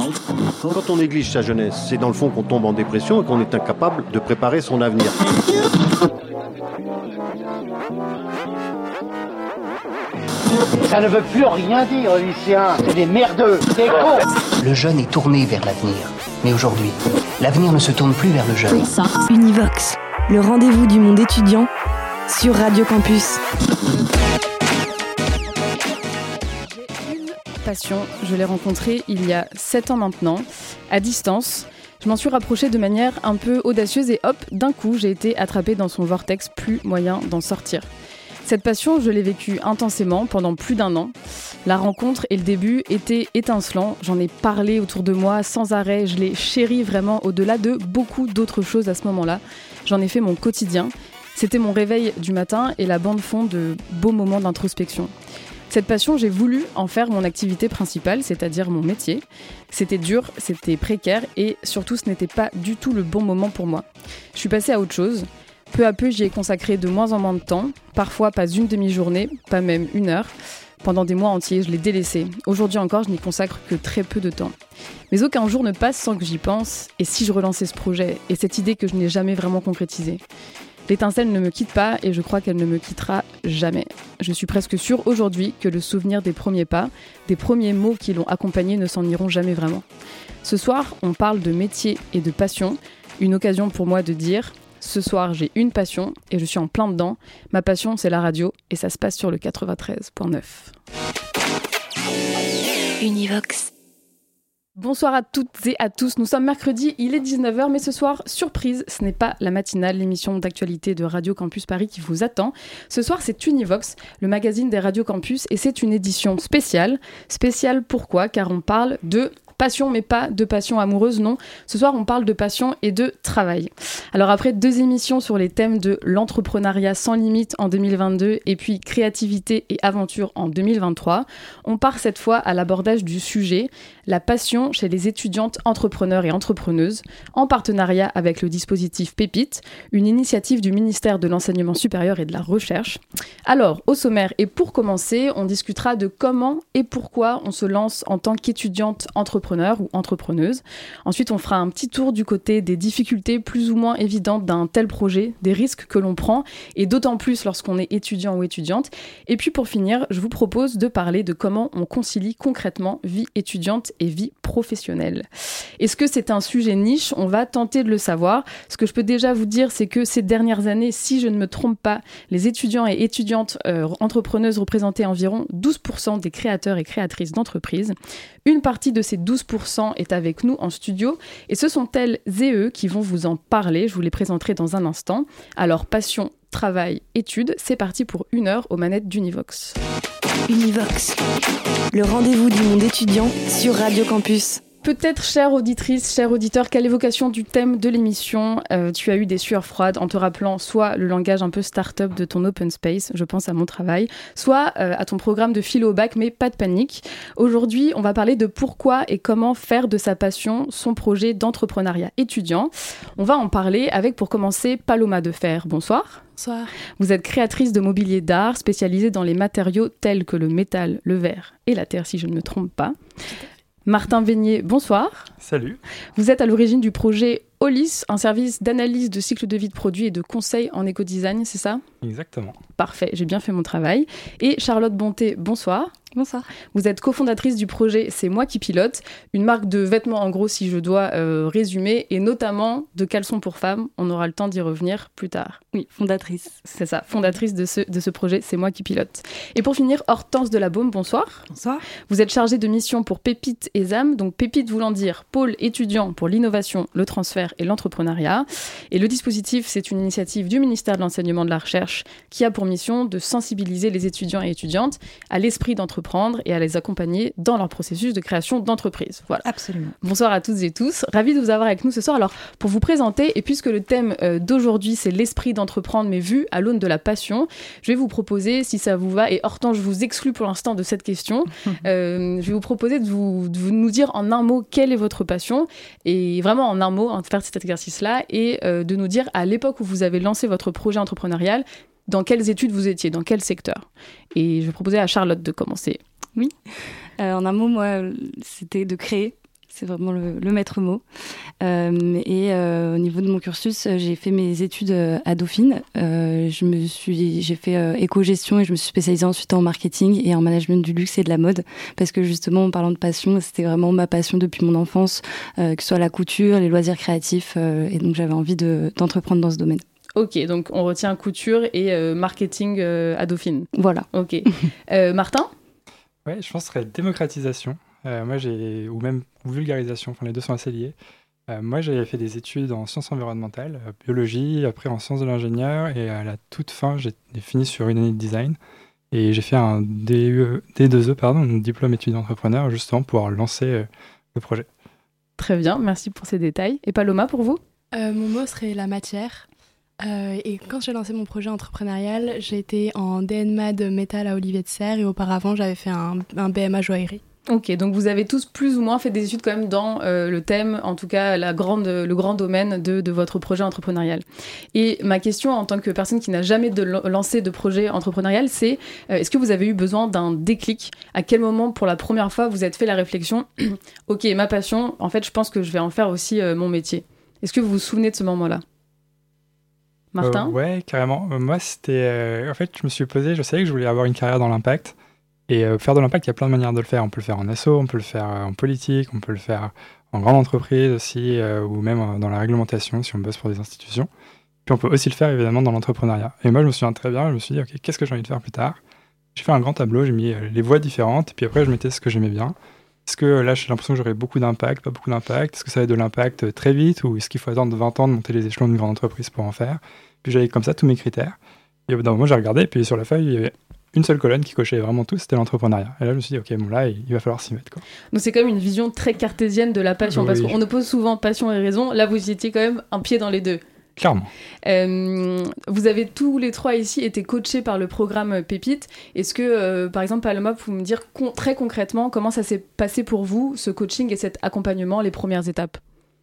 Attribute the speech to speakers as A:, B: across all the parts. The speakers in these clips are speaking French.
A: Quand on néglige sa jeunesse, c'est dans le fond qu'on tombe en dépression et qu'on est incapable de préparer son avenir.
B: Ça ne veut plus rien dire, lycéens. C'est des merdeux, des cons.
C: Le jeune est tourné vers l'avenir. Mais aujourd'hui, l'avenir ne se tourne plus vers le jeune.
D: Univox, le rendez-vous du monde étudiant sur Radio Campus.
E: J'ai une passion, je l'ai rencontrée il y a 7 ans maintenant, à distance. Je m'en suis rapprochée de manière un peu audacieuse et hop, d'un coup, j'ai été attrapée dans son vortex, plus moyen d'en sortir. Cette passion, je l'ai vécue intensément pendant plus d'1 an. La rencontre et le début étaient étincelants. J'en ai parlé autour de moi sans arrêt. Je l'ai chérie vraiment au-delà de beaucoup d'autres choses à ce moment-là. J'en ai fait mon quotidien. C'était mon réveil du matin et la bande-fond de beaux moments d'introspection. Cette passion, j'ai voulu en faire mon activité principale, c'est-à-dire mon métier. C'était dur, c'était précaire et surtout, ce n'était pas du tout le bon moment pour moi. Je suis passée à autre chose. Peu à peu, j'y ai consacré de moins en moins de temps, parfois pas une demi-journée, pas même 1 heure. Pendant des mois entiers, je l'ai délaissé. Aujourd'hui encore, je n'y consacre que très peu de temps. Mais aucun jour ne passe sans que j'y pense, et si je relançais ce projet, et cette idée que je n'ai jamais vraiment concrétisée. L'étincelle ne me quitte pas, et je crois qu'elle ne me quittera jamais. Je suis presque sûre aujourd'hui que le souvenir des premiers pas, des premiers mots qui l'ont accompagné ne s'en iront jamais vraiment. Ce soir, on parle de métier et de passion, une occasion pour moi de dire... Ce soir, j'ai une passion et je suis en plein dedans. Ma passion, c'est la radio et ça se passe sur le 93.9.
D: Univox.
E: Bonsoir à toutes et à tous. Nous sommes mercredi, il est 19h, mais ce soir, surprise, ce n'est pas la matinale, l'émission d'actualité de Radio Campus Paris qui vous attend. Ce soir, c'est Univox, le magazine des Radio Campus, et c'est une édition spéciale. Spéciale pourquoi ? Car on parle de... passion, mais pas de passion amoureuse, non. Ce soir, on parle de passion et de travail. Alors après 2 émissions sur les thèmes de l'entrepreneuriat sans limite en 2022 et puis créativité et aventure en 2023, on part cette fois à l'abordage du sujet, la passion chez les étudiantes entrepreneurs et entrepreneuses, en partenariat avec le dispositif Pépite, une initiative du ministère de l'Enseignement supérieur et de la Recherche. Alors, au sommaire, et pour commencer, on discutera de comment et pourquoi on se lance en tant qu'étudiante entrepreneur ou entrepreneuse. Ensuite, on fera un petit tour du côté des difficultés plus ou moins évidentes d'un tel projet, des risques que l'on prend, et d'autant plus lorsqu'on est étudiant ou étudiante. Et puis pour finir, je vous propose de parler de comment on concilie concrètement vie étudiante et vie professionnelle. Est-ce que c'est un sujet niche ? On va tenter de le savoir. Ce que je peux déjà vous dire, c'est que ces dernières années, si je ne me trompe pas, les étudiants et étudiantes entrepreneuses représentaient environ 12% des créateurs et créatrices d'entreprises. Une partie de ces 12% est avec nous en studio et ce sont elles et eux qui vont vous en parler. Je vous les présenterai dans un instant. Alors, passion, travail, études, c'est parti pour 1 heure aux manettes d'Univox.
D: Univox, le rendez-vous du monde étudiant sur Radio Campus.
E: Peut-être, chère auditrice, cher auditeur, qu'à l'évocation du thème de l'émission, tu as eu des sueurs froides en te rappelant soit le langage un peu start-up de ton open space, je pense à mon travail, soit à ton programme de philo au bac, mais pas de panique. Aujourd'hui, on va parler de pourquoi et comment faire de sa passion son projet d'entrepreneuriat étudiant. On va en parler avec, pour commencer, Paloma Defer. Bonsoir.
F: Bonsoir.
E: Vous êtes créatrice de mobilier d'art spécialisée dans les matériaux tels que le métal, le verre et la terre, si je ne me trompe pas. Martin Vénier, bonsoir.
G: Salut.
E: Vous êtes à l'origine du projet Olis, un service d'analyse de cycle de vie de produits et de conseil en éco-design, c'est ça ?
G: Exactement.
E: Parfait, j'ai bien fait mon travail. Et Charlotte Bonté, bonsoir.
F: Bonsoir.
E: Vous êtes cofondatrice du projet C'est moi qui pilote, une marque de vêtements en gros si je dois résumer, et notamment de caleçons pour femmes. On aura le temps d'y revenir plus tard.
F: Oui, fondatrice.
E: C'est ça, fondatrice de ce projet C'est moi qui pilote. Et pour finir, Hortense Delabaume, bonsoir.
F: Bonsoir.
E: Vous êtes chargée de mission pour Pépite et ZAM, donc Pépite voulant dire pôle étudiant pour l'innovation, le transfert et l'entrepreneuriat. Et le dispositif, c'est une initiative du ministère de l'Enseignement de la Recherche qui a pour mission de sensibiliser les étudiants et étudiantes à l'esprit d'entreprendre et à les accompagner dans leur processus de création d'entreprise. Voilà.
F: Absolument.
E: Bonsoir à toutes et tous. Ravi de vous avoir avec nous ce soir. Alors, pour vous présenter, et puisque le thème d'aujourd'hui, c'est l'esprit d'entreprendre, mais vu à l'aune de la passion, je vais vous proposer, si ça vous va, et Hortense, je vous exclus pour l'instant de cette question, je vais vous proposer de nous dire en un mot quelle est votre passion, et vraiment en un mot, de faire cet exercice-là, et de nous dire à l'époque où vous avez lancé votre projet entrepreneurial, dans quelles études vous étiez, dans quel secteur. Et je vais proposer à Charlotte de commencer.
F: Oui. En un mot, moi, c'était de créer. C'est vraiment le maître mot. Au niveau de mon cursus, j'ai fait mes études à Dauphine. J'ai fait éco-gestion et je me suis spécialisée ensuite en marketing et en management du luxe et de la mode. Parce que justement, en parlant de passion, c'était vraiment ma passion depuis mon enfance, que ce soit la couture, les loisirs créatifs. Et donc, j'avais envie d'entreprendre dans ce domaine.
E: Ok, donc on retient couture et marketing à Dauphine.
F: Voilà.
E: Ok. Martin ?
G: Ouais, je pense que ce serait démocratisation. Ou même vulgarisation, les deux sont assez liés. Moi, j'avais fait des études en sciences environnementales, biologie, après en sciences de l'ingénieur, et à la toute fin, j'ai fini sur une année de design. Et j'ai fait un D2E, un diplôme étudiant entrepreneur, justement pour lancer le projet.
E: Très bien, merci pour ces détails. Et Paloma, pour vous ?
H: Mon mot serait la matière. Et quand j'ai lancé mon projet entrepreneurial, j'ai été en DNMAD métal à Olivier de Serres et auparavant, j'avais fait un BMA joaillerie.
E: Ok, donc vous avez tous plus ou moins fait des études quand même dans le thème, en tout cas le grand domaine de votre projet entrepreneurial. Et ma question en tant que personne qui n'a jamais lancé de projet entrepreneurial, c'est est-ce que vous avez eu besoin d'un déclic ? À quel moment, pour la première fois, vous êtes fait la réflexion « Ok, ma passion, en fait, je pense que je vais en faire aussi mon métier ». Est-ce que vous vous souvenez de ce moment-là ? Martin ?
G: Ouais, carrément. Moi, c'était... en fait, je me suis posé, je savais que je voulais avoir une carrière dans l'impact. Et faire de l'impact, il y a plein de manières de le faire. On peut le faire en asso, on peut le faire en politique, on peut le faire en grande entreprise aussi, ou même dans la réglementation, si on bosse pour des institutions. Puis on peut aussi le faire, évidemment, dans l'entrepreneuriat. Et moi, je me souviens très bien, je me suis dit, OK, qu'est-ce que j'ai envie de faire plus tard ? J'ai fait un grand tableau, j'ai mis les voies différentes, et puis après, je mettais ce que j'aimais bien. Est-ce que là, j'ai l'impression que j'aurais beaucoup d'impact, pas beaucoup d'impact ? Est-ce que ça va être de l'impact très vite, ou est-ce qu'il faut attendre 20 ans de monter les échelons d'une grande entreprise pour en faire ? Puis j'avais comme ça tous mes critères. Et au bout d'un moment, j'ai regardé, et puis sur la feuille, il y avait une seule colonne qui cochait vraiment tout, c'était l'entrepreneuriat. Et là, je me suis dit, OK, bon, là, il va falloir s'y mettre, quoi.
E: Donc c'est quand même une vision très cartésienne de la passion, parce qu'on oppose souvent passion et raison. Là, vous étiez quand même un pied dans les deux.
G: Clairement.
E: Vous avez tous les trois ici été coachés par le programme Pépite. Est-ce que, par exemple, Paloma, vous pouvez me dire très concrètement comment ça s'est passé pour vous, ce coaching et cet accompagnement, les premières étapes ?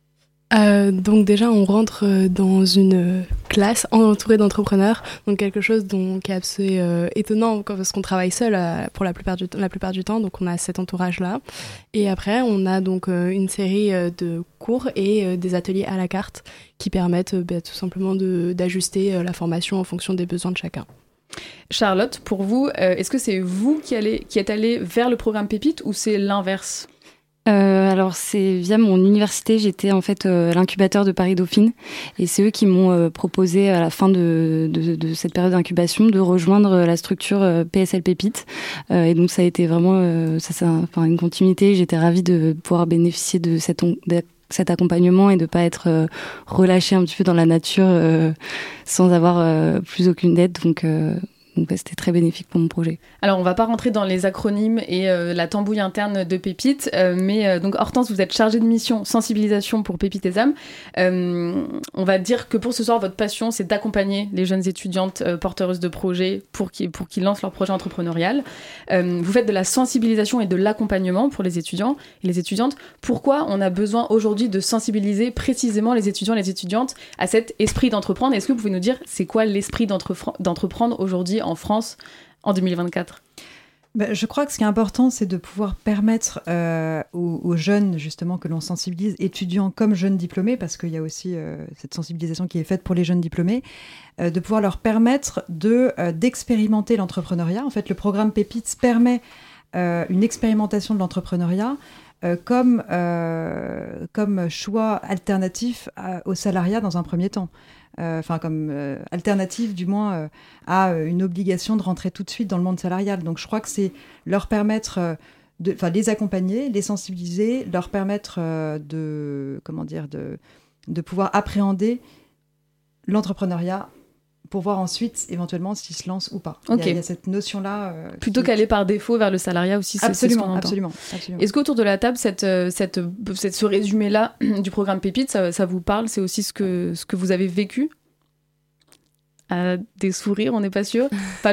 H: Donc déjà, on rentre dans une classe entourée d'entrepreneurs, donc quelque chose qui est assez étonnant parce qu'on travaille seul pour la plupart du temps, donc on a cet entourage-là. Et après, on a donc une série de cours et des ateliers à la carte qui permettent tout simplement d'ajuster la formation en fonction des besoins de chacun.
E: Charlotte, pour vous, est-ce que c'est vous qui êtes allée vers le programme Pépite ou c'est l'inverse ?
F: Alors c'est via mon université, j'étais en fait à l'incubateur de Paris Dauphine et c'est eux qui m'ont proposé à la fin de cette période d'incubation de rejoindre la structure PSL Pépite et donc ça a été vraiment une continuité. J'étais ravie de pouvoir bénéficier de cet accompagnement et de pas être relâchée un petit peu dans la nature sans avoir plus aucune aide, donc c'était très bénéfique pour mon projet.
E: Alors, on va pas rentrer dans les acronymes et la tambouille interne de Pépite, mais donc Hortense, vous êtes chargée de mission sensibilisation pour Pépite et âmes. On va dire que pour ce soir, votre passion, c'est d'accompagner les jeunes étudiantes porteuses de projets pour qu'ils lancent leur projet entrepreneurial. Vous faites de la sensibilisation et de l'accompagnement pour les étudiants et les étudiantes. Pourquoi on a besoin aujourd'hui de sensibiliser précisément les étudiants et les étudiantes à cet esprit d'entreprendre ? Est-ce que vous pouvez nous dire c'est quoi l'esprit d'entreprendre aujourd'hui en France en 2024 ?
I: Je crois que ce qui est important, c'est de pouvoir permettre aux jeunes, justement, que l'on sensibilise, étudiants comme jeunes diplômés, parce qu'il y a aussi cette sensibilisation qui est faite pour les jeunes diplômés, de pouvoir leur permettre d'expérimenter l'entrepreneuriat. En fait, le programme Pépites permet une expérimentation de l'entrepreneuriat comme choix alternatif au salariat dans un premier temps. Comme alternative du moins à une obligation de rentrer tout de suite dans le monde salarial. Donc je crois que c'est leur permettre de les accompagner, les sensibiliser, leur permettre de pouvoir appréhender l'entrepreneuriat pour voir ensuite éventuellement s'ils se lancent ou pas.
E: Okay.
I: Il y a cette notion-là.
E: Plutôt qu'aller par défaut vers le salariat aussi, c'est ce qu'on entend.
I: Absolument.
E: Est-ce qu'autour de la table, ce résumé-là du programme Pépite, ça vous parle ? C'est aussi ce que vous avez vécu ? Des sourires, on n'est pas sûr. Paloma ?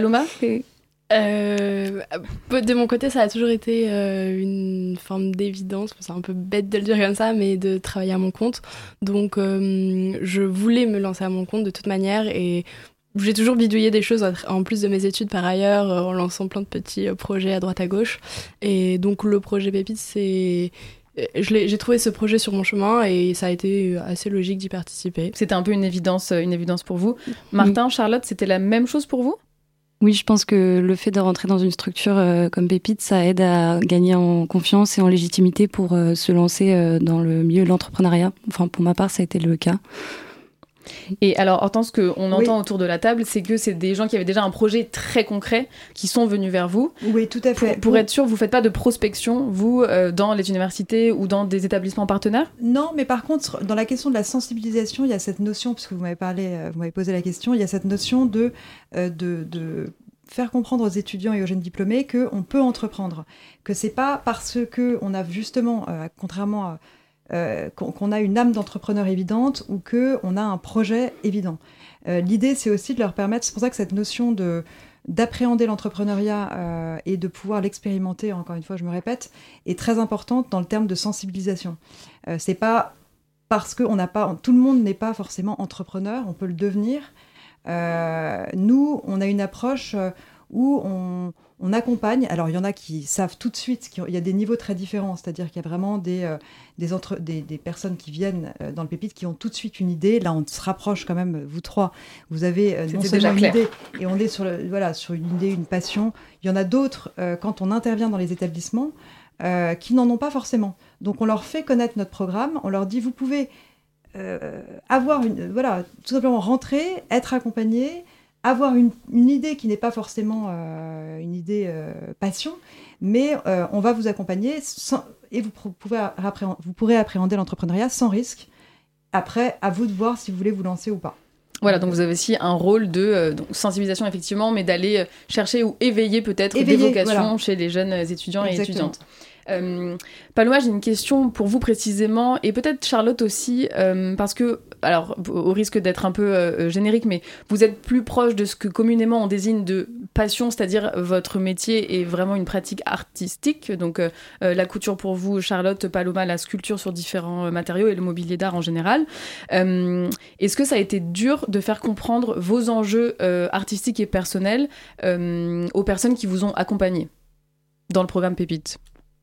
H: De mon côté, ça a toujours été une forme d'évidence, c'est un peu bête de le dire comme ça, mais de travailler à mon compte. Donc je voulais me lancer à mon compte de toute manière et j'ai toujours bidouillé des choses en plus de mes études par ailleurs, en lançant plein de petits projets à droite à gauche. Et donc le projet Pépite, c'est j'ai trouvé ce projet sur mon chemin et ça a été assez logique d'y participer.
E: C'était un peu une évidence pour vous. Martin, Charlotte, c'était la même chose pour vous ?
F: Oui, je pense que le fait de rentrer dans une structure comme Pépite, ça aide à gagner en confiance et en légitimité pour se lancer dans le milieu de l'entrepreneuriat. Enfin, pour ma part, ça a été le cas.
E: Et alors, Hortense, ce qu'on entend autour de la table, c'est que c'est des gens qui avaient déjà un projet très concret qui sont venus vers vous.
I: Oui, tout à fait.
E: Pour être sûr, vous ne faites pas de prospection, vous, dans les universités ou dans des établissements partenaires ?
I: Non, mais par contre, dans la question de la sensibilisation, il y a cette notion, puisque vous m'avez posé la question, il y a cette notion de faire comprendre aux étudiants et aux jeunes diplômés qu'on peut entreprendre. Que c'est pas parce qu'on a justement, contrairement à qu'on a une âme d'entrepreneur évidente ou qu'on a un projet évident. L'idée, c'est aussi de leur permettre, c'est pour ça que cette notion d'appréhender l'entrepreneuriat et de pouvoir l'expérimenter, encore une fois, je me répète, est très importante dans le terme de sensibilisation. C'est pas parce que tout le monde n'est pas forcément entrepreneur, on peut le devenir. Nous, on a une approche où on accompagne. Alors, il y en a qui savent tout de suite, il y a des niveaux très différents, c'est-à-dire qu'il y a vraiment des personnes qui viennent dans le Pépite qui ont tout de suite une idée. Là, on se rapproche quand même, vous trois. Vous avez non seulement une idée, et on est sur une idée, une passion. Il y en a d'autres, quand on intervient dans les établissements, qui n'en ont pas forcément. Donc, on leur fait connaître notre programme, on leur dit, vous pouvez tout simplement rentrer, être accompagné, avoir une idée qui n'est pas forcément une idée passion, mais on va vous accompagner et vous pourrez appréhender l'entrepreneuriat sans risque. Après, à vous de voir si vous voulez vous lancer ou pas.
E: Voilà, donc vous avez aussi un rôle de sensibilisation, effectivement, mais d'aller chercher ou éveiller peut-être des vocations chez les jeunes étudiants et étudiantes. Paloma, j'ai une question pour vous précisément, et peut-être Charlotte aussi, parce que, alors, au risque d'être un peu générique, mais vous êtes plus proche de ce que communément on désigne de passion, c'est-à-dire votre métier est vraiment une pratique artistique, donc la couture pour vous, Charlotte, Paloma, la sculpture sur différents matériaux et le mobilier d'art en général. Est-ce que ça a été dur de faire comprendre vos enjeux artistiques et personnels aux personnes qui vous ont accompagné dans le programme Pépite ?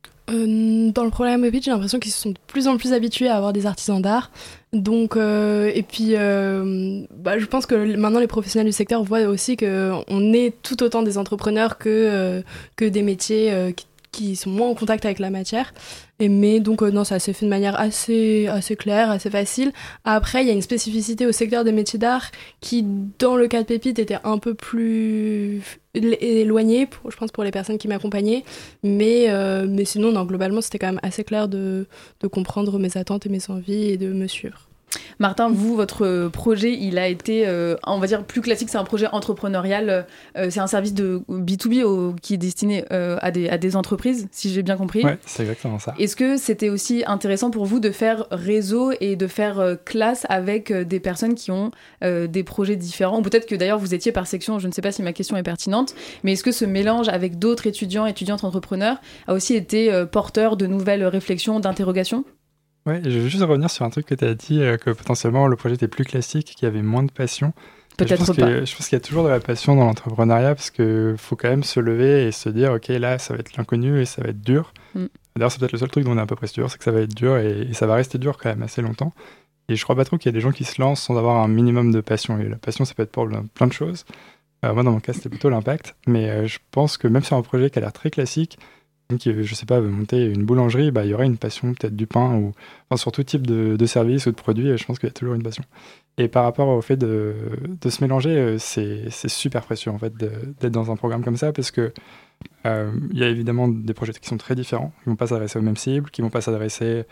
H: Dans le programme Pépite, j'ai l'impression qu'ils se sont de plus en plus habitués à avoir des artisans d'art. Donc, et puis, je pense que maintenant les professionnels du secteur voient aussi qu'on est tout autant des entrepreneurs que des métiers qui sont moins en contact avec la matière. Mais donc, non, ça s'est fait de manière assez claire, assez facile. Après, il y a une spécificité au secteur des métiers d'art qui, dans le cas de Pépite, était un peu plus éloignée, je pense, pour les personnes qui m'accompagnaient. Mais sinon, non, globalement, c'était quand même assez clair de comprendre mes attentes et mes envies et de me suivre.
E: Martin, vous, votre projet, il a été, on va dire, plus classique, c'est un projet entrepreneurial, c'est un service de B2B qui est destiné à des entreprises, si j'ai bien compris.
G: Oui, c'est exactement ça.
E: Est-ce que c'était aussi intéressant pour vous de faire réseau et de faire classe avec des personnes qui ont des projets différents ? Ou peut-être que d'ailleurs vous étiez par section, je ne sais pas si ma question est pertinente, mais est-ce que ce mélange avec d'autres étudiantes entrepreneurs a aussi été porteur de nouvelles réflexions, d'interrogations ?
G: Oui, je veux juste revenir sur un truc que tu as dit, que potentiellement le projet était plus classique, qu'il y avait moins de passion.
E: Peut-être pas.
G: Je pense qu'il y a toujours de la passion dans l'entrepreneuriat parce qu'il faut quand même se lever et se dire, ok, là, ça va être l'inconnu et ça va être dur. D'ailleurs, c'est peut-être le seul truc dont on est à peu près sûr, c'est que ça va être dur et ça va rester dur quand même assez longtemps. Et je crois pas trop qu'il y a des gens qui se lancent sans avoir un minimum de passion. Et la passion, ça peut être pour plein de choses. Moi, dans mon cas, c'était plutôt l'impact. Mais je pense que même sur un projet qui a l'air très classique, qui, je sais pas, veut monter une boulangerie, il y aurait une passion, peut-être du pain, ou sur tout type de service ou de produit, je pense qu'il y a toujours une passion. Et par rapport au fait de se mélanger, c'est super précieux en fait d'être dans un programme comme ça, parce que il y a évidemment des projets qui sont très différents, qui vont pas s'adresser aux mêmes cibles, qui vont pas s'adresser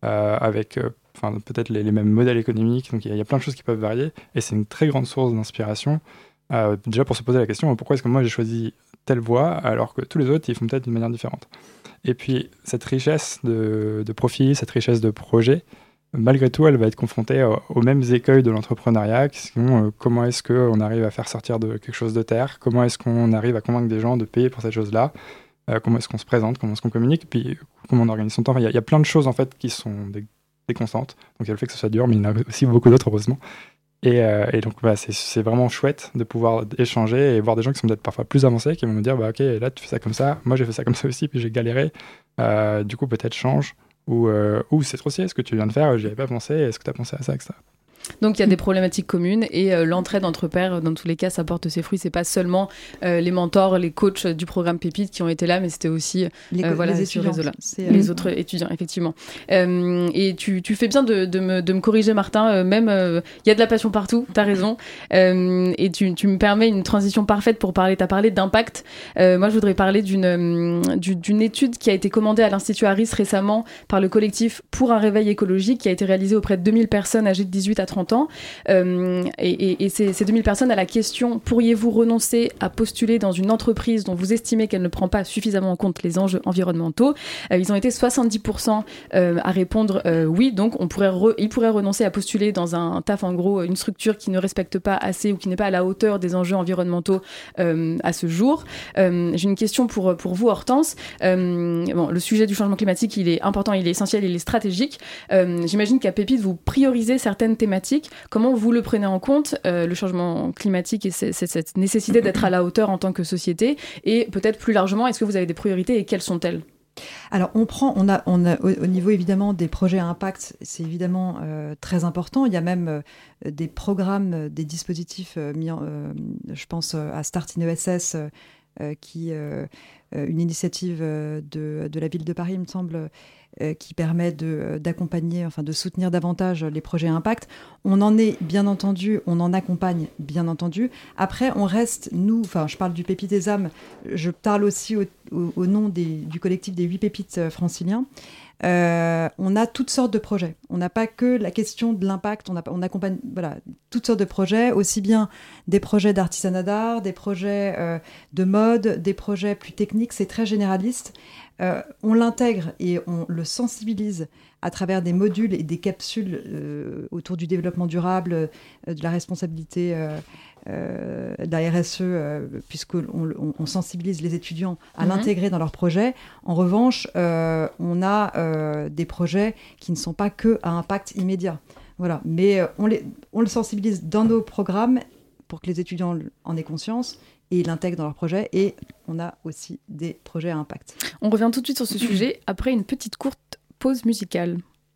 G: avec peut-être les mêmes modèles économiques, donc il y a plein de choses qui peuvent varier, et c'est une très grande source d'inspiration, déjà pour se poser la question, pourquoi est-ce que moi j'ai choisi telle voie, alors que tous les autres, ils font peut-être d'une manière différente. Et puis, cette richesse de profils, cette richesse de projets, malgré tout, elle va être confrontée aux mêmes écueils de l'entrepreneuriat, qui sont comment est-ce qu'on arrive à faire sortir de quelque chose de terre, comment est-ce qu'on arrive à convaincre des gens de payer pour cette chose-là, comment est-ce qu'on se présente, comment est-ce qu'on communique, puis comment on organise son temps. Il y a plein de choses, en fait, qui sont des constantes. Donc, il y a le fait que ce soit dur, mais il y en a aussi beaucoup d'autres, heureusement. Et donc c'est vraiment chouette de pouvoir échanger et voir des gens qui sont peut-être parfois plus avancés, qui vont me dire ok, là tu fais ça comme ça, moi j'ai fait ça comme ça aussi, puis j'ai galéré, du coup peut-être change, ou c'est trop stylé ce que tu viens de faire, j'y avais pas pensé, est-ce que tu as pensé à ça, etc.
E: Donc il y a des problématiques communes et l'entraide entre pairs, dans tous les cas, ça porte ses fruits. C'est pas seulement les mentors, les coachs du programme Pépite qui ont été là, mais c'était aussi
I: les étudiants,
E: les autres étudiants, effectivement. Et tu fais bien de me corriger, Martin. Même il y a de la passion partout, t'as raison. Et tu me permets une transition parfaite pour parler. T'as parlé d'impact. Moi, je voudrais parler d'une étude qui a été commandée à l'Institut Harris récemment par le collectif Pour un réveil écologique, qui a été réalisée auprès de 2000 personnes âgées de 18 à 30 ans. Et ces 2000 personnes à la question « Pourriez-vous renoncer à postuler dans une entreprise dont vous estimez qu'elle ne prend pas suffisamment en compte les enjeux environnementaux ?» Ils ont été 70% à répondre oui, donc ils pourraient renoncer à postuler dans un taf, en gros, une structure qui ne respecte pas assez ou qui n'est pas à la hauteur des enjeux environnementaux à ce jour. J'ai une question pour vous, Hortense. Le sujet du changement climatique, il est important, il est essentiel, il est stratégique. J'imagine qu'à Pépite, vous priorisez certaines thématiques. Comment vous le prenez en compte, le changement climatique et cette nécessité d'être à la hauteur en tant que société? Et peut-être plus largement, est-ce que vous avez des priorités et quelles sont-elles?
I: Alors, on a au niveau évidemment des projets à impact, c'est évidemment très important. Il y a même des programmes, des dispositifs mis en, je pense à Start in ESS, qui une initiative de la ville de Paris, il me semble, qui permet d'accompagner, enfin de soutenir davantage les projets à impact. On en est, bien entendu, on en accompagne, bien entendu. Après, on reste, nous, enfin je parle du Pépite des âmes, je parle aussi au nom du collectif des 8 pépites franciliens. On a toutes sortes de projets. On n'a pas que la question de l'impact, on accompagne toutes sortes de projets, aussi bien des projets d'artisanat d'art, des projets de mode, des projets plus techniques, c'est très généraliste. On l'intègre et on le sensibilise à travers des modules et des capsules autour du développement durable, de la responsabilité de la RSE, puisqu'on sensibilise les étudiants à l'intégrer dans leurs projets. En revanche, on a des projets qui ne sont pas que à impact immédiat. Voilà. Mais on le sensibilise dans nos programmes pour que les étudiants en aient conscience et l'intègrent dans leurs projets. Et on a aussi des projets à impact.
E: On revient tout de suite sur ce sujet après une petite courte pause musicale.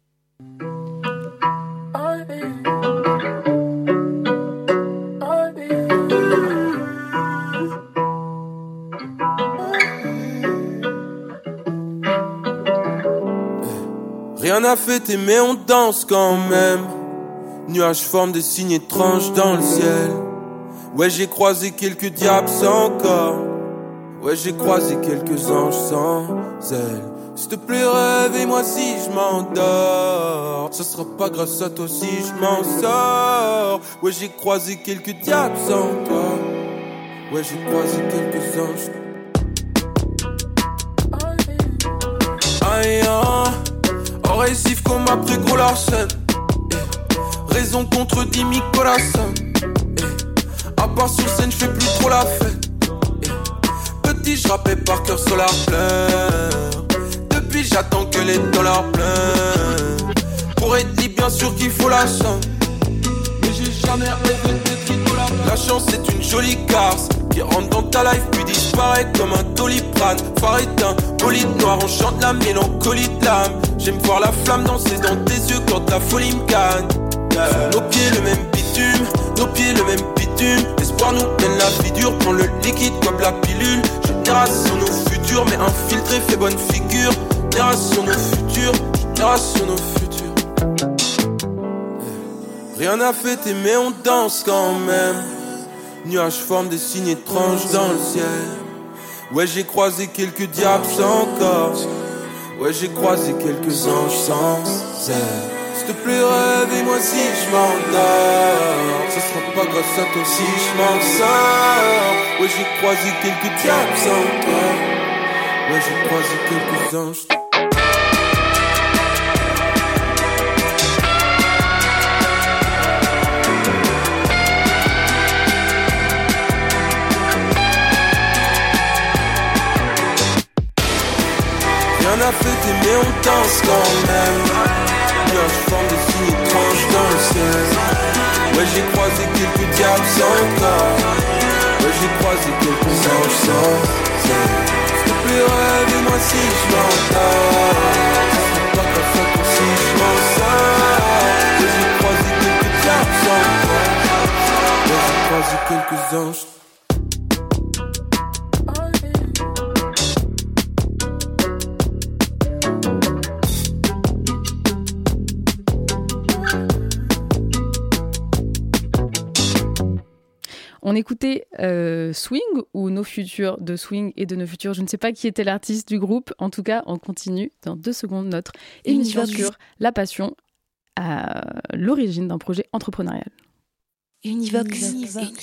J: Rien à fêter mais on danse quand même. Nuages forment des signes étranges dans le ciel. Ouais, j'ai croisé quelques diables sans corps. Ouais, j'ai croisé quelques anges sans ailes. S'il te plaît, réveille-moi si je m'endors. Ça sera pas grâce à toi si je m'en sors. Ouais, j'ai croisé quelques diables sans toi. Ouais, j'ai croisé quelques anges. Aïe, récif comme après gros Larsen. Raison contredit Nicolasson. À part sur scène, j'fais plus trop la fête. Petit, j'rappais par cœur solar plein. Depuis, j'attends que les dollars pleins. Pour être libre, bien sûr qu'il faut la chance. Mais j'ai jamais rêvé d'être idolâtre. La chance, c'est une jolie carse qui rentre dans ta life puis disparaît comme un doliprane. Phare éteint, bolide noir, on chante la mélancolie de l'âme. J'aime voir la flamme danser dans tes yeux quand la folie me gagne. Nos pieds le même bitume, nos pieds le même bitume. L'espoir nous donne la vie dure, prends le liquide comme la pilule. Génération nos futurs, mais infiltré fait bonne figure. Génération nos futurs, génération nos futurs. Rien à fêter mais on danse quand même. Nuages forment des signes étranges dans le ciel. Ouais, j'ai croisé quelques diables sans corps. Ouais, j'ai croisé quelques anges sans ailes. S'il te plaît, réveille-moi si je m'endors. Ça sera pas grâce à toi si je m'en sors. Ouais, j'ai croisé quelques diables sans toi. Ouais, j'ai croisé quelques anges. Rien à fêter mais on danse quand même. Nuages forment des signes étranges dans le ciel. Ouais, j'ai croisé quelques diables sans corps. Ouais, j'ai croisé quelques anges sans ailes. S'il te plaît, réveille-moi si je m'endors. C'est pas grave. danse.
E: On écoutait Swing ou Nos Futurs de Swing et de Nos Futurs. Je ne sais pas qui était l'artiste du groupe. En tout cas, on continue dans 2 secondes notre émission sur la passion à l'origine d'un projet entrepreneurial.
D: Univox.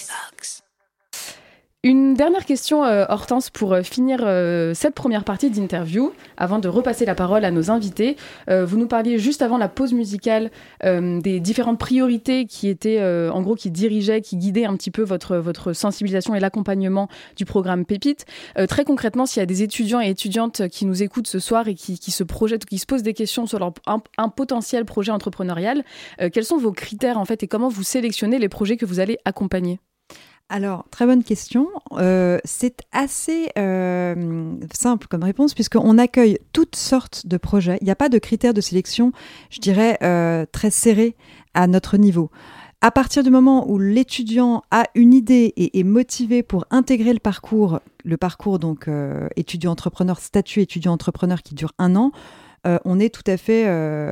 E: Une dernière question, Hortense, pour finir cette première partie d'interview, avant de repasser la parole à nos invités. Vous nous parliez juste avant la pause musicale des différentes priorités qui étaient, en gros, qui dirigeaient, qui guidaient un petit peu votre sensibilisation et l'accompagnement du programme Pépite. Très concrètement, s'il y a des étudiants et étudiantes qui nous écoutent ce soir et qui se projettent, qui se posent des questions sur un potentiel projet entrepreneurial, quels sont vos critères, en fait, et comment vous sélectionnez les projets que vous allez accompagner ?
I: Alors, très bonne question. C'est assez simple comme réponse puisqu'on accueille toutes sortes de projets. Il n'y a pas de critères de sélection, je dirais, très serrés à notre niveau. À partir du moment où l'étudiant a une idée et est motivé pour intégrer le parcours donc étudiant-entrepreneur, statut étudiant-entrepreneur qui dure 1 an, on est tout à fait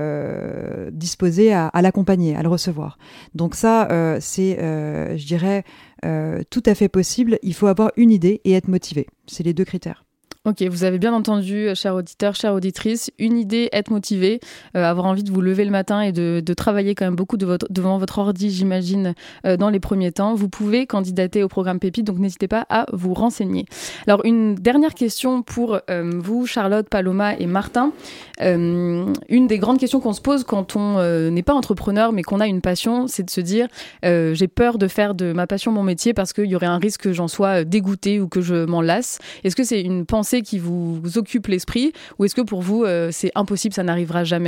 I: disposé à l'accompagner, à le recevoir. Donc ça, c'est, je dirais, tout à fait possible. Il faut avoir une idée et être motivé. C'est les 2 critères.
E: Ok, vous avez bien entendu, chers auditeurs, chères auditrices, une idée, être motivé, avoir envie de vous lever le matin et de travailler quand même beaucoup devant votre ordi, j'imagine, dans les premiers temps. Vous pouvez candidater au programme Pépite, donc n'hésitez pas à vous renseigner. Alors, une dernière question pour vous, Charlotte, Paloma et Martin. Une des grandes questions qu'on se pose quand on n'est pas entrepreneur, mais qu'on a une passion, c'est de se dire j'ai peur de faire de ma passion mon métier parce qu'il y aurait un risque que j'en sois dégoûtée ou que je m'en lasse. Est-ce que c'est une pensée qui vous occupe l'esprit ou est-ce que pour vous c'est impossible, ça n'arrivera jamais ?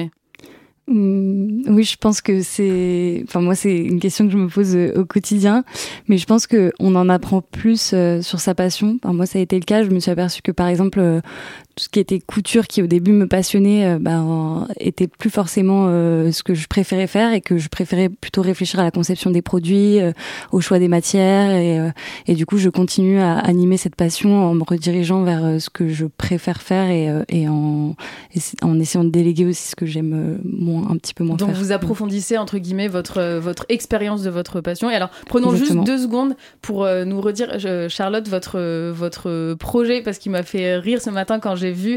F: Oui, je pense que moi, c'est une question que je me pose au quotidien, mais je pense qu'on en apprend plus sur sa passion. Enfin, moi, ça a été le cas. Je me suis aperçue que, par exemple, tout ce qui était couture, qui au début me passionnait, était plus forcément ce que je préférais faire et que je préférais plutôt réfléchir à la conception des produits, au choix des matières et du coup, je continue à animer cette passion en me redirigeant vers ce que je préfère faire et en essayant de déléguer aussi ce que j'aime un petit peu moins
E: donc
F: faire.
E: Donc vous approfondissez entre guillemets votre expérience de votre passion. Et alors prenons Exactement. Juste 2 secondes pour nous redire, Charlotte, votre projet, parce qu'il m'a fait rire ce matin quand j'ai vu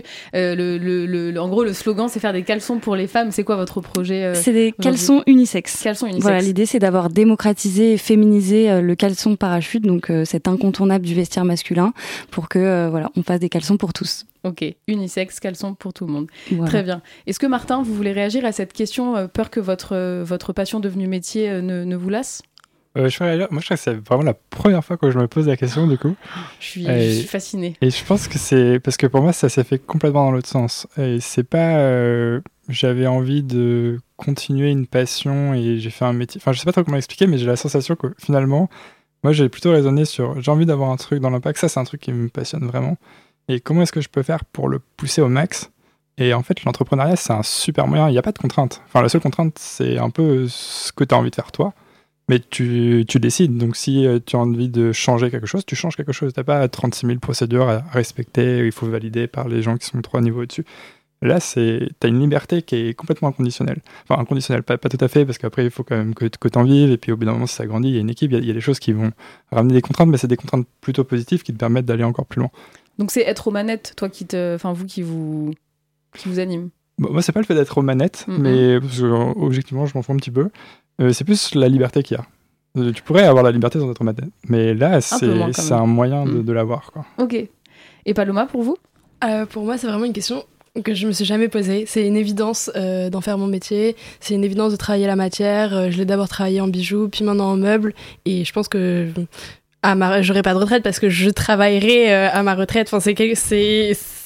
E: en gros le slogan, c'est faire des caleçons pour les femmes. C'est quoi votre projet
F: C'est des caleçons unisexes.
E: Caleçons unisexes.
F: Voilà, l'idée c'est d'avoir démocratisé et féminisé le caleçon parachute, donc cet incontournable du vestiaire masculin, pour que on fasse des caleçons pour tous.
E: Ok, unisexe, caleçon pour tout le monde.
F: Voilà.
E: Très bien. Est-ce que Martin, vous voulez réagir à cette question, peur que votre passion devenue métier ne vous lasse ?
G: Moi, je crois que c'est vraiment la première fois que je me pose la question, du coup.
E: Je suis fascinée.
G: Et je pense que c'est... Parce que pour moi, ça s'est fait complètement dans l'autre sens. Et c'est pas... j'avais envie de continuer une passion et j'ai fait un métier... Enfin, je sais pas trop comment expliquer, mais j'ai la sensation que finalement, moi, j'ai plutôt raisonné sur... J'ai envie d'avoir un truc dans l'impact. Ça, c'est un truc qui me passionne vraiment. Et comment est-ce que je peux faire pour le pousser au max ? Et en fait, l'entrepreneuriat, c'est un super moyen. Il n'y a pas de contrainte. Enfin, la seule contrainte, c'est un peu ce que tu as envie de faire toi. Mais tu décides. Donc, si tu as envie de changer quelque chose, tu changes quelque chose. Tu n'as pas 36 000 procédures à respecter. Il faut valider par les gens qui sont 3 niveaux au-dessus. Là, tu as une liberté qui est complètement inconditionnelle. Enfin, inconditionnelle, pas tout à fait, parce qu'après, il faut quand même que tu en vives. Et puis, au bout d'un moment, si ça grandit, il y a une équipe, il y a des choses qui vont ramener des contraintes, mais c'est des contraintes plutôt positives qui te permettent d'aller encore plus loin.
E: Donc, c'est être aux manettes, toi, vous qui vous anime.
G: Bon, moi, c'est pas le fait d'être aux manettes, mais parce que, objectivement, je m'en fous un petit peu. C'est plus la liberté qu'il y a. Tu pourrais avoir la liberté sans être aux manettes, mais là, c'est un moyen de l'avoir, quoi.
E: Ok. Et Paloma, pour vous ?
H: Pour moi, c'est vraiment une question que je me suis jamais posée. C'est une évidence d'en faire mon métier. C'est une évidence de travailler la matière. Je l'ai d'abord travaillé en bijoux, puis maintenant en meubles. Et je pense que j'aurai pas de retraite parce que je travaillerai à ma retraite. Enfin,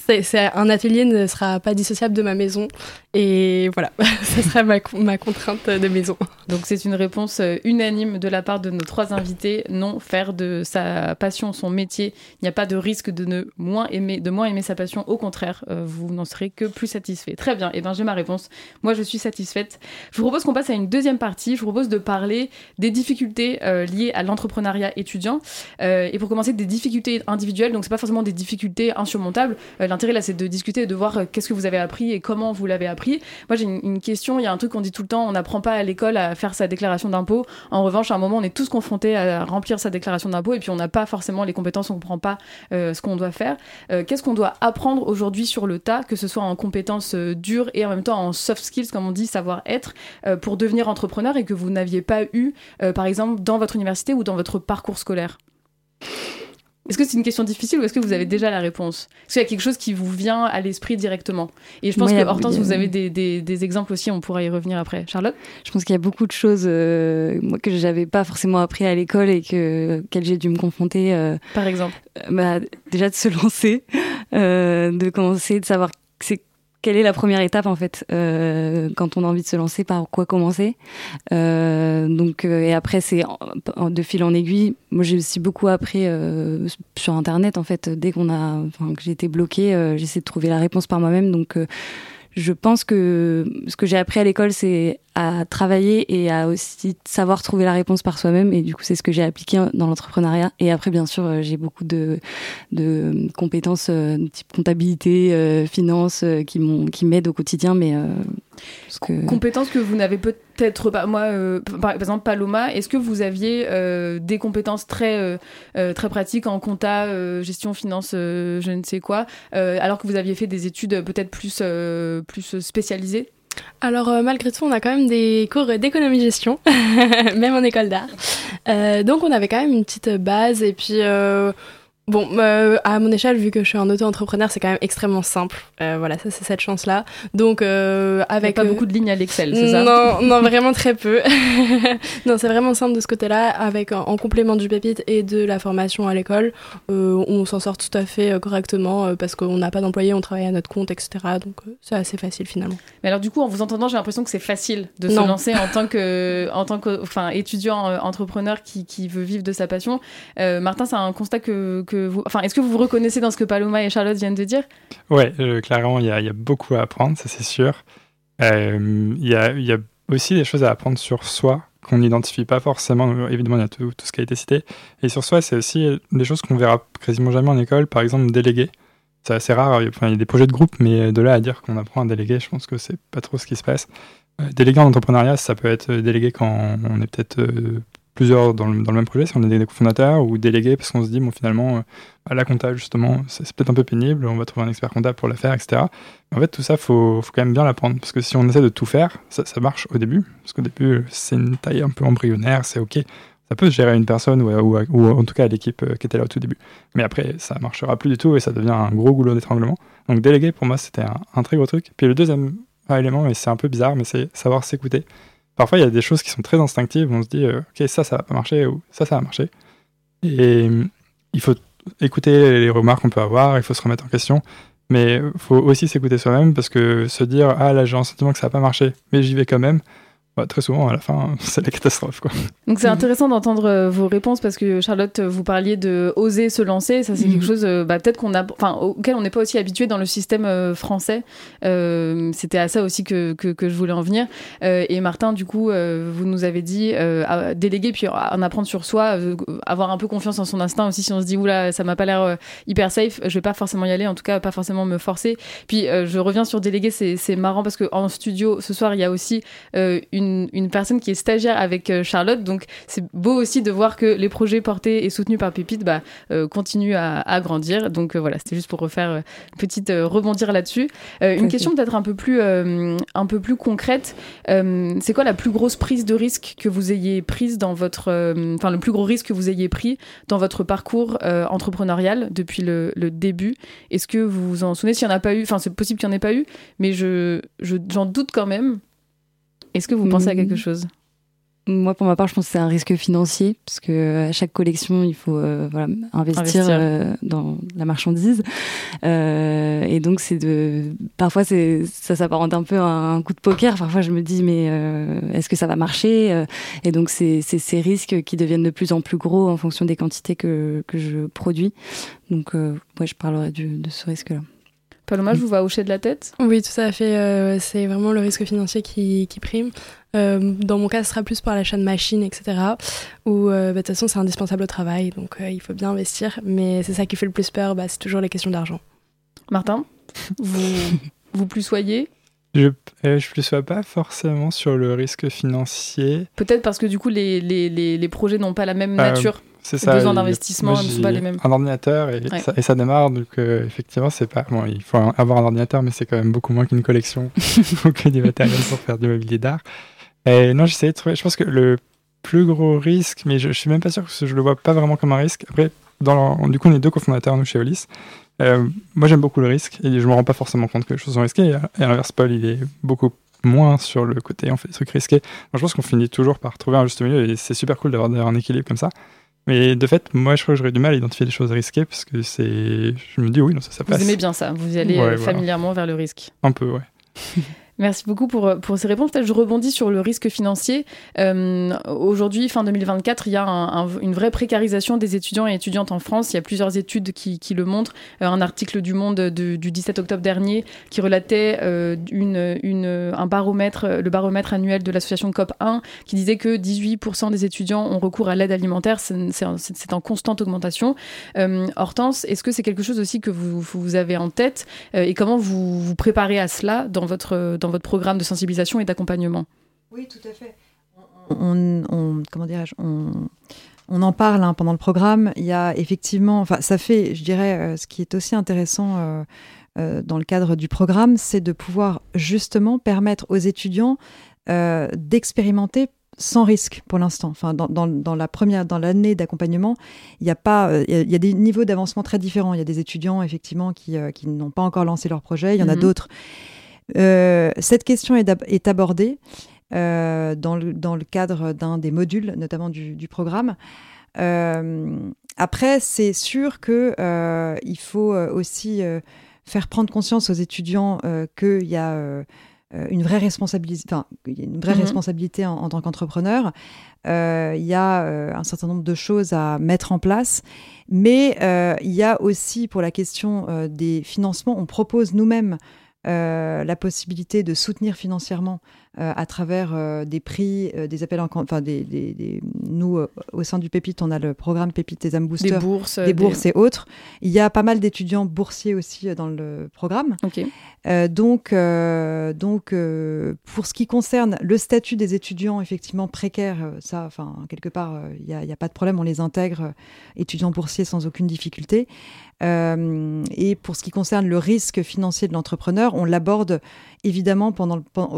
H: un atelier ne sera pas dissociable de ma maison. Et voilà, ça sera ma contrainte de maison.
E: Donc c'est une réponse unanime de la part de nos 3 invités. Non, faire de sa passion son métier. Il n'y a pas de risque de moins aimer sa passion. Au contraire, vous n'en serez que plus satisfait. Très bien, et j'ai ma réponse. Moi, je suis satisfaite. Je vous propose qu'on passe à une deuxième partie. Je vous propose de parler des difficultés liées à l'entrepreneuriat étudiant. Et pour commencer, des difficultés individuelles. Donc c'est pas forcément des difficultés insurmontables. L'intérêt là, c'est de discuter et de voir qu'est-ce que vous avez appris et comment vous l'avez appris. Moi, j'ai une question. Il y a un truc qu'on dit tout le temps, on n'apprend pas à l'école à faire sa déclaration d'impôt. En revanche, à un moment, on est tous confrontés à remplir sa déclaration d'impôt et puis on n'a pas forcément les compétences, on ne comprend pas ce qu'on doit faire. Qu'est-ce qu'on doit apprendre aujourd'hui sur le tas, que ce soit en compétences dures et en même temps en soft skills, comme on dit, savoir-être, pour devenir entrepreneur et que vous n'aviez pas eu, par exemple, dans votre université ou dans votre parcours scolaire? Est-ce que c'est une question difficile ou est-ce que vous avez déjà la réponse? Est-ce qu'il y a quelque chose qui vous vient à l'esprit directement? Et je pense que Hortense, vous avez des exemples aussi, on pourra y revenir après. Charlotte?
F: Je pense qu'il y a beaucoup de choses moi, que j'avais pas forcément appris à l'école et auxquelles j'ai dû me confronter.
E: Par exemple?
F: Déjà de se lancer, de commencer, de savoir quelle est la première étape en fait quand on a envie de se lancer, par quoi commencer. Et après c'est de fil en aiguille. Moi j'ai aussi beaucoup appris sur internet en fait. Dès que j'ai été bloquée, j'essaie de trouver la réponse par moi-même. Donc je pense que ce que j'ai appris à l'école, c'est à travailler et à aussi savoir trouver la réponse par soi-même. Et du coup, c'est ce que j'ai appliqué dans l'entrepreneuriat. Et après, bien sûr, j'ai beaucoup de compétences type comptabilité, finance, qui m'aident au quotidien. Mais
E: compétences que vous n'avez peut-être pas. Moi, par exemple, Paloma, est-ce que vous aviez des compétences très pratiques en compta, gestion, finance, je ne sais quoi, alors que vous aviez fait des études peut-être plus spécialisées?
H: Alors malgré tout, on a quand même des cours d'économie-gestion, même en école d'art. Donc on avait quand même une petite base et puis... à mon échelle, vu que je suis un auto-entrepreneur, c'est quand même extrêmement simple. Voilà, ça c'est cette chance-là. Donc avec
E: pas beaucoup de lignes à l'Excel, c'est ça?
H: Non, vraiment très peu. Non, c'est vraiment simple de ce côté-là. Avec en complément du pépite et de la formation à l'école, on s'en sort tout à fait correctement parce qu'on n'a pas d'employé, on travaille à notre compte, etc. Donc c'est assez facile finalement.
E: Mais alors du coup, en vous entendant, j'ai l'impression que c'est facile de se lancer en tant que étudiant entrepreneur qui veut vivre de sa passion. Martin, c'est un constat que est-ce que vous vous reconnaissez dans ce que Paloma et Charlotte viennent de dire?
G: Ouais, clairement, il y a beaucoup à apprendre, ça c'est sûr. Il y a aussi des choses à apprendre sur soi qu'on n'identifie pas forcément. Évidemment, il y a tout ce qui a été cité. Et sur soi, c'est aussi des choses qu'on verra quasiment jamais en école. Par exemple, déléguer. C'est assez rare. Il y a des projets de groupe, mais de là à dire qu'on apprend à déléguer, je pense que c'est pas trop ce qui se passe. Déléguer en entrepreneuriat, ça peut être déléguer quand on est peut-être... plusieurs dans le même projet, si on est des cofondateurs, ou déléguer parce qu'on se dit, finalement, la compta, justement, c'est peut-être un peu pénible, on va trouver un expert comptable pour la faire, etc. Mais en fait, tout ça, faut quand même bien l'apprendre, parce que si on essaie de tout faire, ça marche au début, parce qu'au début, c'est une taille un peu embryonnaire, c'est OK. Ça peut se gérer à une personne, ou en tout cas à l'équipe qui était là au tout début. Mais après, ça marchera plus du tout, et ça devient un gros goulot d'étranglement. Donc déléguer, pour moi, c'était un très gros truc. Puis le deuxième élément, et c'est un peu bizarre, mais c'est savoir s'écouter. Parfois, il y a des choses qui sont très instinctives, où on se dit ok, ça va pas marcher, ou ça va marcher. Et il faut écouter les remarques qu'on peut avoir, il faut se remettre en question, mais il faut aussi s'écouter soi-même, parce que se dire ah là j'ai un sentiment que ça va pas marcher, mais j'y vais quand même, très souvent à la fin c'est la catastrophe, quoi.
E: Donc c'est intéressant d'entendre vos réponses, parce que Charlotte, vous parliez de oser se lancer, ça c'est quelque chose peut-être auquel on n'est pas aussi habitué dans le système français. C'était à ça aussi que je voulais en venir. Et Martin, du coup, vous nous avez dit déléguer puis en apprendre sur soi, avoir un peu confiance en son instinct aussi. Si on se dit oula, ça m'a pas l'air hyper safe, je vais pas forcément y aller, en tout cas pas forcément me forcer. Puis je reviens sur déléguer, c'est marrant parce que en studio ce soir il y a aussi une personne qui est stagiaire avec Charlotte, donc c'est beau aussi de voir que les projets portés et soutenus par Pépite continuent à grandir. Donc voilà, c'était juste pour refaire une petite rebondir là-dessus. Une question peut-être un peu plus concrète. C'est quoi la plus grosse prise de risque que vous ayez prise dans votre... le plus gros risque que vous ayez pris dans votre parcours entrepreneurial depuis le début? Est-ce que vous vous en souvenez? S'il n'y en a pas eu, c'est possible qu'il n'y en ait pas eu, mais j'en doute quand même. Est-ce que vous pensez à quelque chose?
F: Moi, pour ma part, je pense que c'est un risque financier, parce que à chaque collection, il faut investir dans la marchandise. Et donc, parfois, ça s'apparente un peu à un coup de poker. Parfois, je me dis, mais est-ce que ça va marcher ? Et donc, c'est ces risques qui deviennent de plus en plus gros en fonction des quantités que je produis. Donc, je parlerai de ce risque-là.
E: Paloma, je vous vois hocher de la tête.
H: Oui, tout à fait. C'est vraiment le risque financier qui prime. Dans mon cas, ce sera plus par l'achat de machines, etc. Où, de toute façon, c'est indispensable au travail. Donc, il faut bien investir. Mais c'est ça qui fait le plus peur. C'est toujours les questions d'argent.
E: Martin, vous plus soyez ?
G: Je ne sois pas forcément sur le risque financier.
E: Peut-être parce que du coup, les projets n'ont pas la même nature.
G: C'est
E: les
G: ça,
E: besoins d'investissement ne sont pas les mêmes.
G: Un ordinateur et ça démarre, donc effectivement, c'est pas. Bon, il faut avoir un ordinateur, mais c'est quand même beaucoup moins qu'une collection ou que du matériel pour faire du mobilier d'art. Et non, j'essayais de trouver. Je pense que le plus gros risque, mais je suis même pas sûr que je le vois pas vraiment comme un risque. Après, du coup, on est 2 cofondateurs, nous, chez Hollis. Moi, j'aime beaucoup le risque et je me rends pas forcément compte que les choses sont risquées. Et à l'inverse, Paul, il est beaucoup moins sur le côté on fait des trucs risqués. Moi, je pense qu'on finit toujours par trouver un juste milieu et c'est super cool d'avoir un équilibre comme ça. Mais de fait, moi, je crois que j'aurais du mal à identifier des choses risquées parce que je me dis oui, non, ça passe.
E: Vous aimez bien ça, vous y allez familièrement vers le risque.
G: Un peu, ouais.
E: Merci beaucoup pour ces réponses. Peut-être je rebondis sur le risque financier. Aujourd'hui, fin 2024, il y a une vraie précarisation des étudiants et étudiantes en France. Il y a plusieurs études qui le montrent. Un article du Monde du 17 octobre dernier qui relatait un baromètre, le baromètre annuel de l'association COP1, qui disait que 18% des étudiants ont recours à l'aide alimentaire. C'est en constante augmentation. Hortense, est-ce que c'est quelque chose aussi que vous avez en tête et comment vous vous préparez à cela dans votre programme de sensibilisation et d'accompagnement?
I: Oui, tout à fait. On en parle pendant le programme. Il y a effectivement, ça fait, je dirais, ce qui est aussi intéressant dans le cadre du programme, c'est de pouvoir justement permettre aux étudiants d'expérimenter sans risque pour l'instant. Enfin, dans l'année d'accompagnement, il y a des niveaux d'avancement très différents. Il y a des étudiants effectivement qui n'ont pas encore lancé leur projet. Il y en a d'autres. Cette question est abordée dans le cadre d'un des modules, notamment du programme. Après, c'est sûr qu'il faut aussi faire prendre conscience aux étudiants qu'il y a une vraie responsabilité en tant qu'entrepreneur. Il y a un certain nombre de choses à mettre en place, mais il y a aussi, pour la question des financements, on propose nous-mêmes la possibilité de soutenir financièrement à travers des prix, des appels nous, au sein du Pépite, on a le programme Pépite et âmes Booster, des bourses et autres. Il y a pas mal d'étudiants boursiers aussi dans le programme.
E: Okay.
I: Donc, pour ce qui concerne le statut des étudiants effectivement précaires, ça, quelque part, il n'y a pas de problème, on les intègre, étudiants boursiers sans aucune difficulté. Et pour ce qui concerne le risque financier de l'entrepreneur, on l'aborde évidemment pendant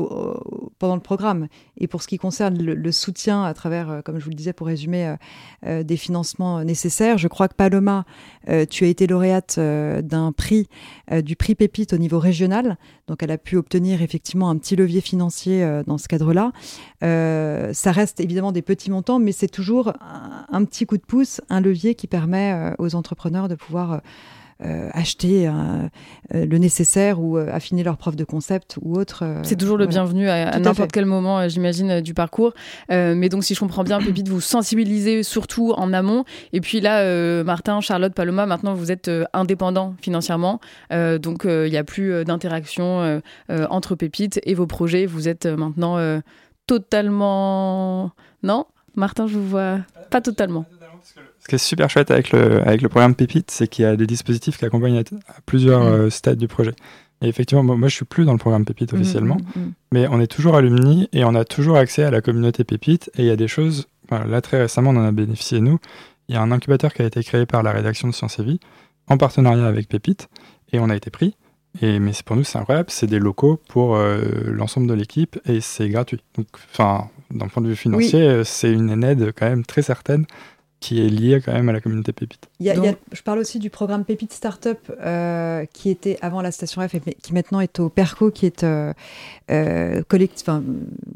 I: le programme. Et pour ce qui concerne le soutien à travers, comme je vous le disais pour résumer, des financements nécessaires, je crois que Paloma, tu as été lauréate d'un prix, du prix Pépite au niveau régional. Donc elle a pu obtenir effectivement un petit levier financier dans ce cadre-là. Ça reste évidemment des petits montants, mais c'est toujours un petit coup de pouce, un levier qui permet aux entrepreneurs de pouvoir acheter le nécessaire ou affiner leur preuve de concept ou autre.
E: C'est toujours le bienvenu à n'importe quel moment, j'imagine, du parcours. Mais donc, si je comprends bien, Pépite, vous sensibilisez surtout en amont. Et puis là, Martin, Charlotte, Paloma, maintenant, vous êtes indépendants financièrement. Donc, il n'y a plus d'interaction entre Pépite et vos projets. Vous êtes maintenant totalement... Non ? Martin, je vous vois pas totalement.
G: Ce qui est super chouette avec le programme Pépite, c'est qu'il y a des dispositifs qui accompagnent à plusieurs stades du projet. Et effectivement, moi je suis plus dans le programme Pépite officiellement, mais on est toujours alumni et on a toujours accès à la communauté Pépite. Et il y a des choses, là très récemment on en a bénéficié nous, il y a un incubateur qui a été créé par la rédaction de Sciences et Vie, en partenariat avec Pépite, et on a été pris. Mais pour nous c'est incroyable, c'est des locaux pour l'ensemble de l'équipe et c'est gratuit. Donc d'un point de vue financier, c'est une aide quand même très certaine qui est liée quand même à la communauté Pépite.
I: Je parle aussi du programme Pépite Startup qui était avant la Station F et qui maintenant est au PERCO, qui est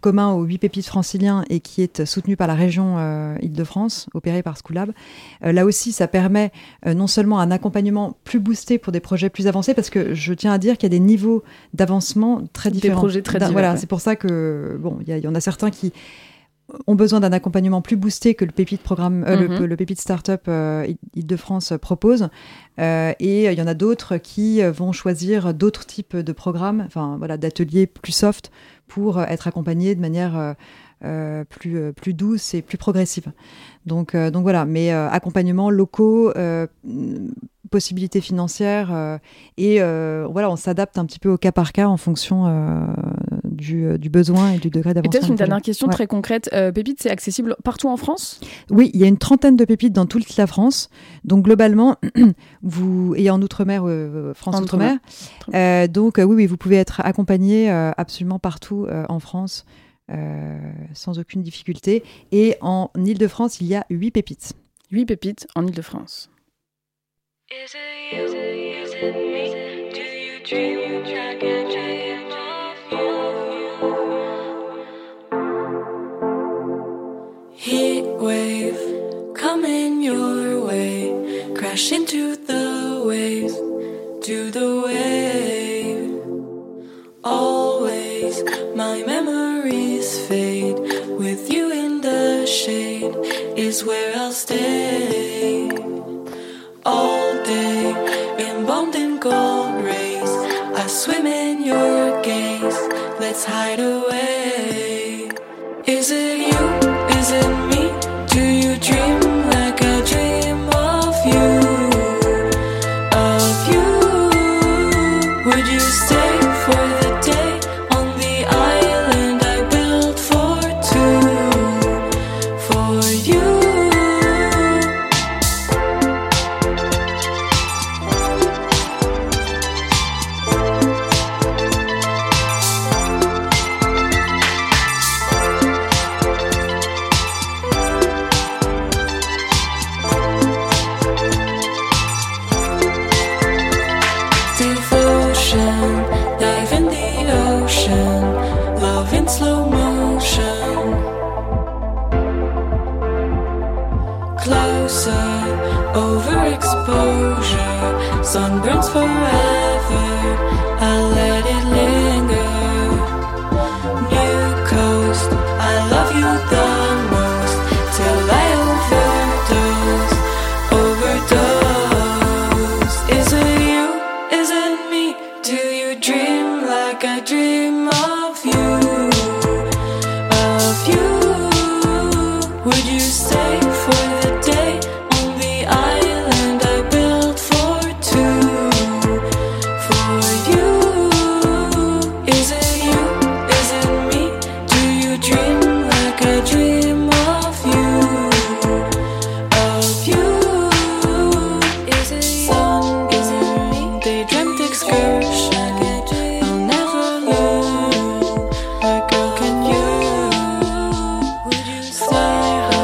I: commun aux 8 pépites franciliens et qui est soutenu par la région Île-de-France, opéré par Schoolab. Là aussi, ça permet non seulement un accompagnement plus boosté pour des projets plus avancés, parce que je tiens à dire qu'il y a des niveaux d'avancement très différents.
E: Des projets très divers.
I: Voilà, c'est pour ça que, il y en a certains qui ont besoin d'un accompagnement plus boosté que le Pépite programme, le Pépite Startup Île-de-France propose. Et il y en a d'autres qui vont choisir d'autres types de programmes, d'ateliers plus soft pour être accompagnés de manière plus douce et plus progressive. Donc voilà, mais accompagnements locaux, possibilités financières on s'adapte un petit peu au cas par cas en fonction du besoin et du degré d'avancement.
E: Et peut-être une dernière question très concrète. Pépite, c'est accessible partout en France ?
I: Oui, il y a une 30aine de pépites dans toute la France. Donc globalement, et en Outre-mer, France Outre-mer. Oui, vous pouvez être accompagné absolument partout en France sans aucune difficulté. Et en Île-de-France, il y a 8 pépites.
E: 8 pépites en Île-de-France.
K: Is it you? Is it me? Do you dream like a dream of you? Heat wave coming your way, crash into the waves, to the wave. Always my memories fade, with you in the shade is where I'll stay. All day, embalmed in gold rays, I swim in your gaze, let's hide away. Is it you? Is it me? Do you dream like I dream of you? Of you? Would you stay for the day on the island I built for two? For you? Slow motion, closer, overexposure, sunburns forever, I'll let it linger. New coast, I love you the most, till I overdose. Is it you? Is it me? Do you dream like I dream of you? Would you stay for the day on the island I built for two? For you? Is it you? Is it me? Do you dream like I dream of you? Of you? Is it sun? Is it me? They dreamt excursion. I'll never learn. What girl can you? Would you stay?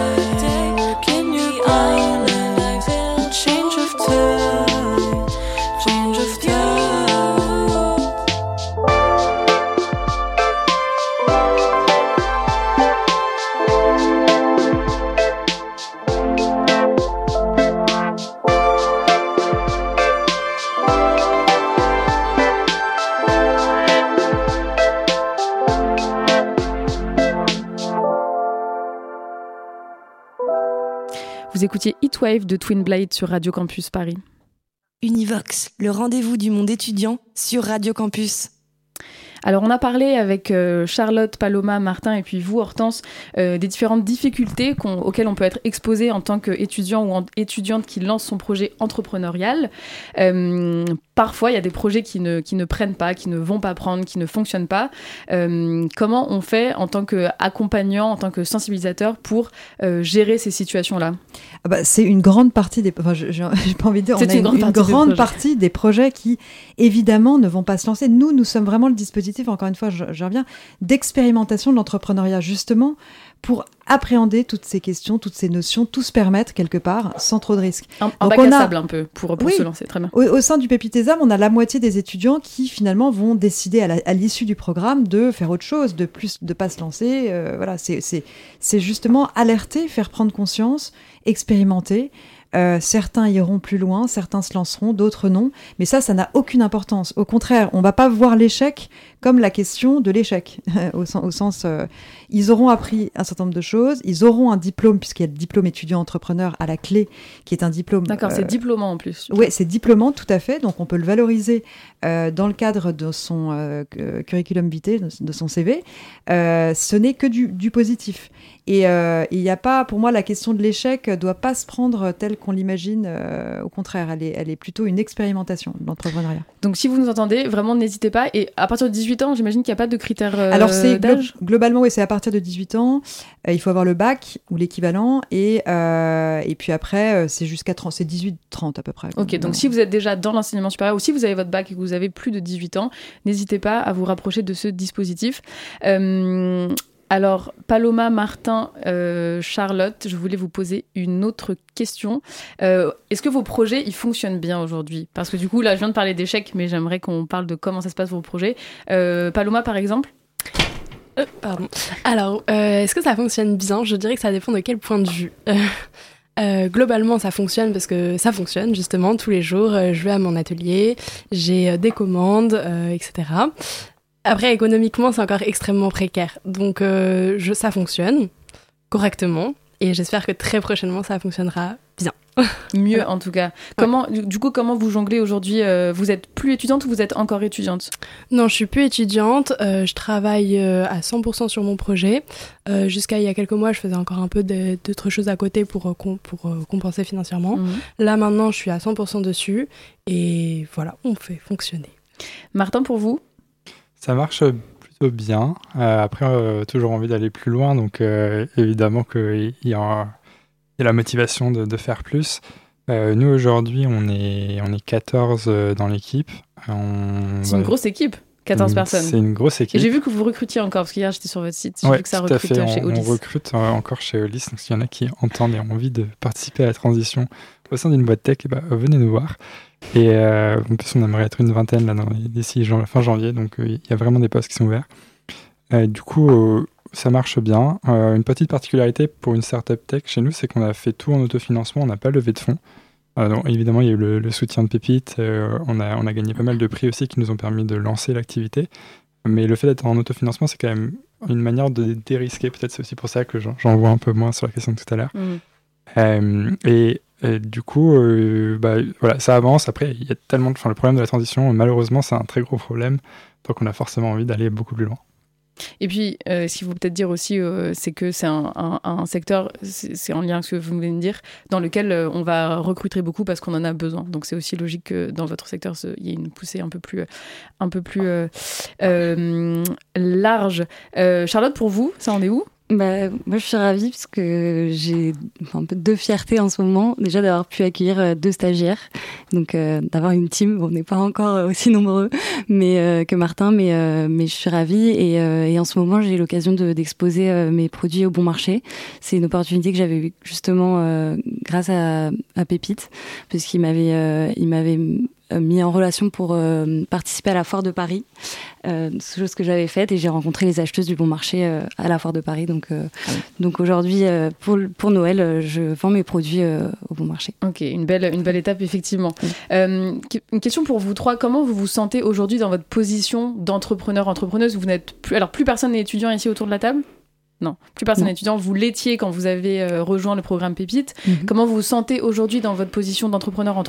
E: Vous écoutiez Heatwave de Twin Blade sur Radio Campus Paris.
D: Univox, le rendez-vous du monde étudiant sur Radio Campus.
E: Alors on a parlé avec Charlotte, Paloma, Martin et puis vous Hortense des différentes difficultés auxquelles on peut être exposé en tant qu'étudiant ou étudiante qui lance son projet entrepreneurial. Parfois il y a des projets qui ne prennent pas, qui ne vont pas prendre, qui ne fonctionnent pas. Comment on fait en tant qu'accompagnant, en tant que sensibilisateur pour gérer ces situations-là ?
I: C'est une grande partie des... j'ai pas envie de dire, on a une grande partie des projets qui évidemment ne vont pas se lancer. Nous sommes vraiment le dispositif dispositif, encore une fois, je reviens, d'expérimentation de l'entrepreneuriat, justement, pour appréhender toutes ces questions, toutes ces notions, tout se permettre quelque part, sans trop de risques.
E: Un bac à sable un peu, pour se lancer, très bien.
I: Au sein du Pépites des âmes, on a la moitié des étudiants qui finalement vont décider à l'issue du programme de faire autre chose, de pas se lancer. Voilà, c'est justement alerter, faire prendre conscience, expérimenter. Certains iront plus loin, certains se lanceront, d'autres non. Mais ça n'a aucune importance. Au contraire, on ne va pas voir l'échec comme la question de l'échec. au sens, ils auront appris un certain nombre de choses, ils auront un diplôme, puisqu'il y a le diplôme étudiant-entrepreneur à la clé, qui est un diplôme...
E: D'accord, c'est diplômant en plus.
I: Oui, c'est diplômant, tout à fait. Donc on peut le valoriser dans le cadre de son curriculum vitae, de son CV. Ce n'est que du positif. Et il n'y a pas, pour moi, la question de l'échec ne doit pas se prendre telle qu'on l'imagine. Au contraire, elle est plutôt une expérimentation de l'entrepreneuriat.
E: Donc si vous nous entendez, vraiment n'hésitez pas. Et à partir de 18 ans, j'imagine qu'il n'y a pas de critères
I: Alors c'est
E: d'âge.
I: Globalement, oui, c'est à partir de 18 ans. Il faut avoir le bac ou l'équivalent. Et puis après, c'est jusqu'à 30, c'est 18-30 à peu près.
E: Ok, donc si vous êtes déjà dans l'enseignement supérieur ou si vous avez votre bac et que vous avez plus de 18 ans, n'hésitez pas à vous rapprocher de ce dispositif. Alors, Paloma, Martin, Charlotte, je voulais vous poser une autre question. Est-ce que vos projets, ils fonctionnent bien aujourd'hui ? Parce que du coup, là, je viens de parler d'échecs, mais j'aimerais qu'on parle de comment ça se passe vos projets. Paloma, par exemple ?
H: Pardon. Alors, est-ce que ça fonctionne bien ? Je dirais que ça dépend de quel point de vue. Globalement, ça fonctionne parce que ça fonctionne, justement, tous les jours. Je vais à mon atelier, j'ai des commandes, etc. Après, économiquement, c'est encore extrêmement précaire. Donc, ça fonctionne correctement. Et j'espère que très prochainement, ça fonctionnera bien.
E: Mieux, en tout cas. Comment vous jonglez aujourd'hui ? Vous êtes plus étudiante ou vous êtes encore étudiante ?
H: Non, je suis plus étudiante. Je travaille à 100% sur mon projet. Jusqu'à il y a quelques mois, je faisais encore un peu d'autres choses à côté pour compenser financièrement. Mmh. Là, maintenant, je suis à 100% dessus. Et voilà, on fait fonctionner.
E: Martin, pour vous ?
G: Ça marche plutôt bien. Après, toujours envie d'aller plus loin. Donc, évidemment qu'il y a la motivation de faire plus. Nous, aujourd'hui, on est 14 dans l'équipe.
E: C'est une grosse équipe, 14 personnes.
G: C'est une grosse équipe.
E: Et j'ai vu que vous recrutiez encore, parce qu'hier, j'étais sur votre site. J'ai vu que ça recrute chez Olis.
G: On recrute encore chez Olis. Donc, s'il y en a qui entendent et ont envie de participer à la transition au sein d'une boîte tech, venez nous voir. Et en plus, on aimerait être une vingtaine là, d'ici fin janvier, donc il y a vraiment des postes qui sont ouverts. Du coup, ça marche bien. Une petite particularité pour une startup tech chez nous, c'est qu'on a fait tout en autofinancement, on n'a pas levé de fonds. Donc, évidemment, il y a eu le soutien de Pépites, on a gagné pas mal de prix aussi qui nous ont permis de lancer l'activité. Mais le fait d'être en autofinancement, c'est quand même une manière de dérisquer. Peut-être c'est aussi pour ça que j'en vois un peu moins sur la question de tout à l'heure. Et du coup, voilà, ça avance. Après, il y a tellement le problème de la transition, malheureusement, c'est un très gros problème. Donc, on a forcément envie d'aller beaucoup plus loin.
E: Et puis, ce qu'il faut peut-être dire aussi, c'est que c'est un secteur, c'est en lien avec ce que vous venez de dire, dans lequel on va recruter beaucoup parce qu'on en a besoin. Donc, c'est aussi logique que dans votre secteur, il y ait une poussée un peu plus large. Charlotte, pour vous, ça en est où ?
F: Moi, je suis ravie parce que j'ai un peu de fierté en ce moment, déjà d'avoir pu accueillir 2 stagiaires, donc d'avoir une team. On n'est pas encore aussi nombreux que Martin, mais je suis ravie et en ce moment, j'ai l'occasion d'exposer mes produits au bon marché. C'est une opportunité que j'avais eue justement grâce à Pépites, puisqu'il m'avait mis en relation pour participer à la foire de Paris, chose que j'avais faite, et j'ai rencontré les acheteuses du bon marché à la foire de Paris. Donc aujourd'hui, pour Noël, je vends mes produits au bon marché.
E: Ok, une belle étape, effectivement. Une question pour vous trois. Comment vous vous sentez aujourd'hui dans votre position d'entrepreneur-entrepreneuse ? Vous n'êtes plus... Alors, plus personne n'est étudiant ici autour de la table ? Non, plus personne n'est étudiant. Vous l'étiez quand vous avez rejoint le programme Pépites. Comment vous vous sentez aujourd'hui dans votre position d'entrepreneur-entrepreneuse ?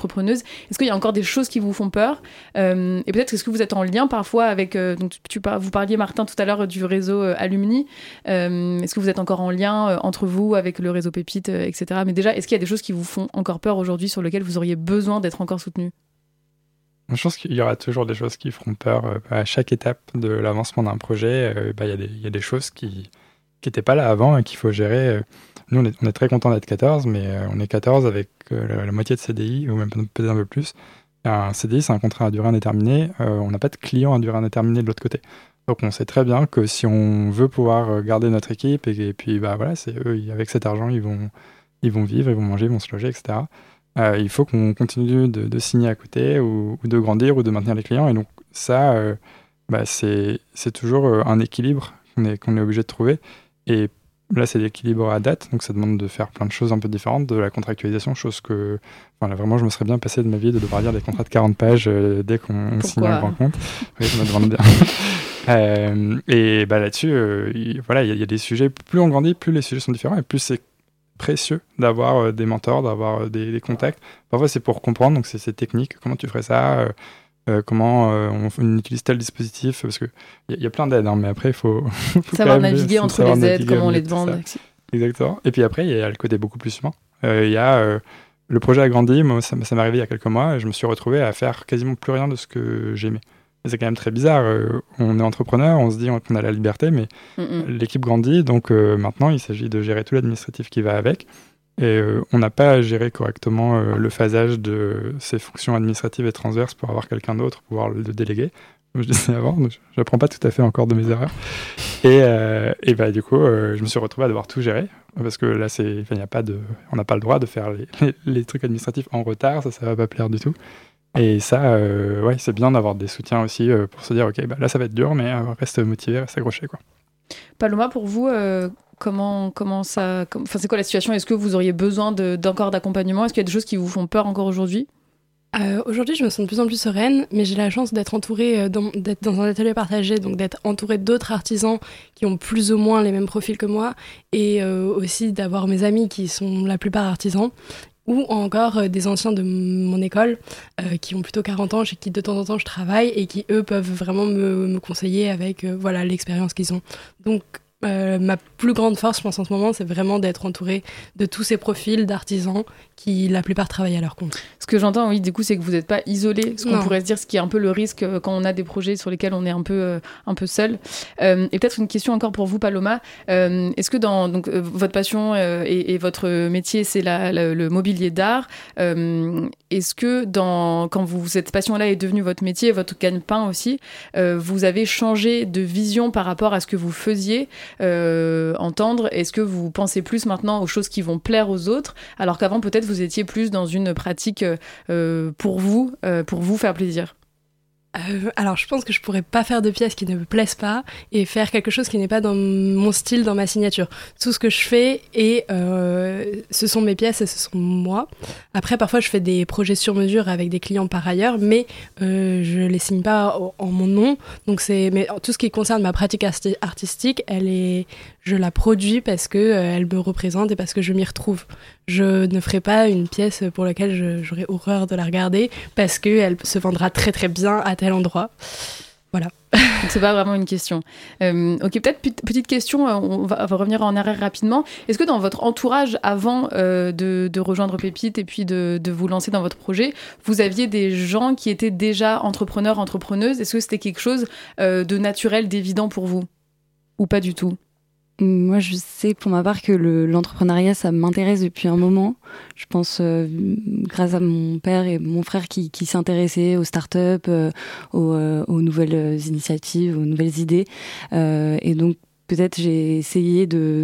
E: Est-ce qu'il y a encore des choses qui vous font peur ? Et peut-être, est-ce que vous êtes en lien parfois avec... vous parliez, Martin, tout à l'heure du réseau Alumni. Est-ce que vous êtes encore en lien entre vous, avec le réseau Pépites, etc. Mais déjà, est-ce qu'il y a des choses qui vous font encore peur aujourd'hui, sur lesquelles vous auriez besoin d'être encore soutenu ?
G: Je pense qu'il y aura toujours des choses qui feront peur. À chaque étape de l'avancement d'un projet, il y a des choses qui n'étaient pas là avant et qu'il faut gérer. Nous, on est très contents d'être 14, mais on est 14 avec la moitié de CDI, ou même peut-être un peu plus. Un CDI, c'est un contrat à durée indéterminée. On n'a pas de client à durée indéterminée de l'autre côté. Donc on sait très bien que si on veut pouvoir garder notre équipe, et puis voilà, c'est eux, avec cet argent, ils vont vivre, ils vont manger, ils vont se loger, etc. Il faut qu'on continue de signer à côté ou de grandir ou de maintenir les clients. Et donc ça, c'est toujours un équilibre qu'on est obligé de trouver. Et là, c'est l'équilibre à date, donc ça demande de faire plein de choses un peu différentes, de la contractualisation, chose que, là, vraiment, je me serais bien passé de ma vie de devoir lire des contrats de 40 pages dès qu'on signe un grand compte. Oui, je me demande bien. Et là-dessus, il y a des sujets, plus on grandit, plus les sujets sont différents, et plus c'est précieux d'avoir des mentors, d'avoir des contacts. Parfois, c'est pour comprendre, donc c'est technique, comment tu ferais ça, comment on utilise tel dispositif, parce qu'il y a plein d'aides, hein, mais après, il faut
E: savoir naviguer entre les aides, comment on les demande.
G: Exactement. Et puis après, il y a le côté beaucoup plus humain. Il y a le projet a grandi, moi, ça m'est arrivé il y a quelques mois, et je me suis retrouvé à faire quasiment plus rien de ce que j'aimais. Et c'est quand même très bizarre. On est entrepreneur, on se dit qu'on a la liberté, mais l'équipe grandit, donc maintenant, il s'agit de gérer tout l'administratif qui va avec. Et on n'a pas géré correctement le phasage de ces fonctions administratives et transverses pour avoir quelqu'un d'autre, pouvoir le déléguer. Comme je disais avant, je n'apprends pas tout à fait encore de mes erreurs. Et du coup, je me suis retrouvé à devoir tout gérer. Parce que là, on n'a pas le droit de faire les trucs administratifs en retard, ça va pas plaire du tout. Et ça, c'est bien d'avoir des soutiens aussi pour se dire, ok, là ça va être dur, mais reste motivé, reste accroché, quoi.
E: Paloma, pour vous, comment ça, c'est quoi la situation ? Est-ce que vous auriez besoin d'encore d'accompagnement ? Est-ce qu'il y a des choses qui vous font peur encore aujourd'hui ?
H: Aujourd'hui, je me sens de plus en plus sereine, mais j'ai la chance d'être entourée, d'être dans un atelier partagé, donc d'être entourée d'autres artisans qui ont plus ou moins les mêmes profils que moi, et aussi d'avoir mes amis qui sont la plupart artisans, ou encore des anciens de mon école qui ont plutôt 40 ans, chez qui de temps en temps je travaille, et qui, eux, peuvent vraiment me conseiller avec l'expérience qu'ils ont. Donc, ma plus grande force, je pense, en ce moment, c'est vraiment d'être entourée de tous ces profils d'artisans qui, la plupart, travaillent à leur compte.
E: Ce que j'entends, oui, du coup, c'est que vous n'êtes pas isolés, ce qu'on pourrait se dire, ce qui est un peu le risque quand on a des projets sur lesquels on est un peu seul. Et peut-être une question encore pour vous, Paloma. Est-ce que votre passion et votre métier, c'est le mobilier d'art, est-ce que quand cette passion-là est devenue votre métier, votre gagne-pain aussi, vous avez changé de vision par rapport à ce que vous faisiez entendre? Est-ce que vous pensez plus maintenant aux choses qui vont plaire aux autres, alors qu'avant peut-être vous étiez plus dans une pratique pour vous faire plaisir?
H: Alors je pense que je pourrais pas faire de pièces qui ne me plaisent pas et faire quelque chose qui n'est pas dans mon style, dans ma signature. Tout ce que je fais, ce sont mes pièces et ce sont moi. Après, parfois je fais des projets sur mesure avec des clients par ailleurs, mais je les signe pas en mon nom. Donc mais tout ce qui concerne ma pratique artistique, je la produis parce que elle me représente et parce que je m'y retrouve. Je ne ferai pas une pièce pour laquelle j'aurais horreur de la regarder parce qu'elle se vendra très très bien à tel endroit. Voilà.
E: Donc c'est pas vraiment une question. Ok, peut-être petite question, on va revenir en arrière rapidement. Est-ce que dans votre entourage, avant de rejoindre Pépite et puis de vous lancer dans votre projet, vous aviez des gens qui étaient déjà entrepreneurs, entrepreneuses ? Est-ce que c'était quelque chose de naturel, d'évident pour vous ? Ou pas du tout ?
F: Moi, je sais pour ma part que l'entrepreneuriat, ça m'intéresse depuis un moment. Je pense grâce à mon père et mon frère qui s'intéressaient aux startups, aux nouvelles initiatives, aux nouvelles idées. Et donc, peut-être j'ai essayé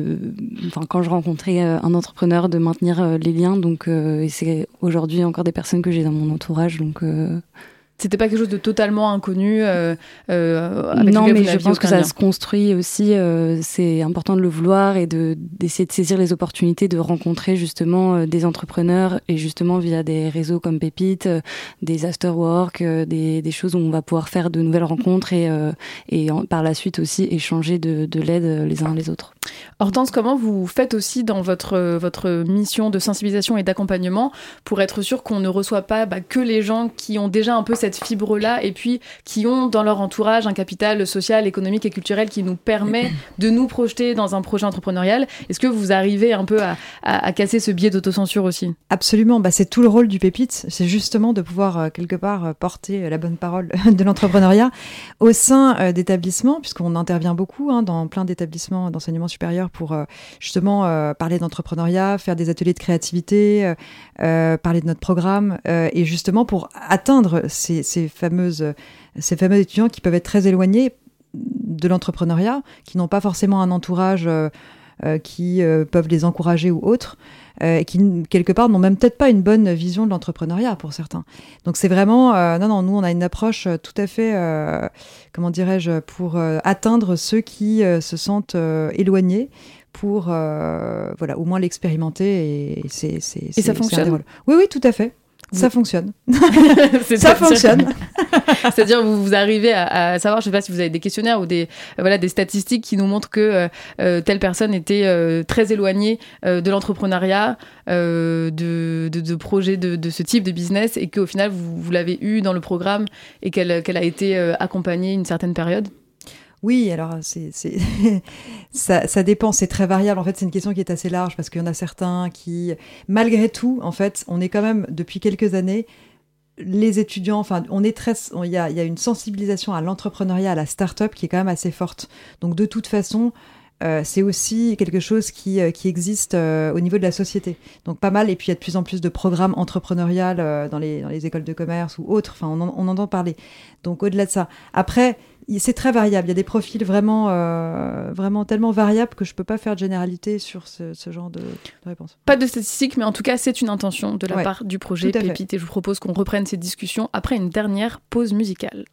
F: quand je rencontrais un entrepreneur, de maintenir les liens. Donc, et c'est aujourd'hui encore des personnes que j'ai dans mon entourage. Donc...
E: C'était pas quelque chose de totalement inconnu avec
F: non, mais je pense que ça se construit aussi. C'est important de le vouloir et d'essayer de saisir les opportunités, de rencontrer justement des entrepreneurs et justement via des réseaux comme Pépite, des afterwork, des choses où on va pouvoir faire de nouvelles rencontres et par la suite aussi échanger de l'aide les uns les autres.
E: Hortense, comment vous faites aussi dans votre mission de sensibilisation et d'accompagnement pour être sûr qu'on ne reçoit pas que les gens qui ont déjà un peu cette fibre-là et puis qui ont dans leur entourage un capital social, économique et culturel qui nous permet de nous projeter dans un projet entrepreneurial? Est-ce que vous arrivez un peu à casser ce biais d'autocensure aussi?
I: Absolument, c'est tout le rôle du Pépite, c'est justement de pouvoir quelque part porter la bonne parole de l'entrepreneuriat au sein d'établissements, puisqu'on intervient beaucoup dans plein d'établissements d'enseignement supérieur pour justement parler d'entrepreneuriat, faire des ateliers de créativité, parler de notre programme et justement pour atteindre ces fameux étudiants qui peuvent être très éloignés de l'entrepreneuriat, qui n'ont pas forcément un entourage qui peuvent les encourager ou autres, qui, quelque part, n'ont même peut-être pas une bonne vision de l'entrepreneuriat pour certains. Donc c'est vraiment... non, nous, on a une approche tout à fait, comment dirais-je, pour atteindre ceux qui se sentent éloignés, pour au moins l'expérimenter. Et
E: ça fonctionne ?
I: Oui, tout à fait. Ça fonctionne.
E: Ça fonctionne. C'est-à-dire, vous arrivez à savoir, je ne sais pas si vous avez des questionnaires ou des statistiques qui nous montrent que telle personne était très éloignée de l'entrepreneuriat, de projets de ce type de business, et qu'au final, vous l'avez eu dans le programme et qu'elle a été accompagnée une certaine période.
I: Oui, alors ça dépend, c'est très variable. En fait, c'est une question qui est assez large parce qu'il y en a certains qui, malgré tout, en fait, on est quand même, depuis quelques années, les étudiants, enfin, il y a une sensibilisation à l'entrepreneuriat, à la start-up qui est quand même assez forte. Donc, de toute façon, c'est aussi quelque chose qui existe au niveau de la société. Donc, pas mal. Et puis, il y a de plus en plus de programmes entrepreneuriales dans les écoles de commerce ou autres. Enfin, on entend parler. Donc, au-delà de ça. Après, c'est très variable. Il y a des profils vraiment tellement variables que je ne peux pas faire de généralité sur ce genre de réponse.
E: Pas de statistiques, mais en tout cas, c'est une intention de la part du projet Pépite. Et je vous propose qu'on reprenne cette discussion après une dernière pause musicale.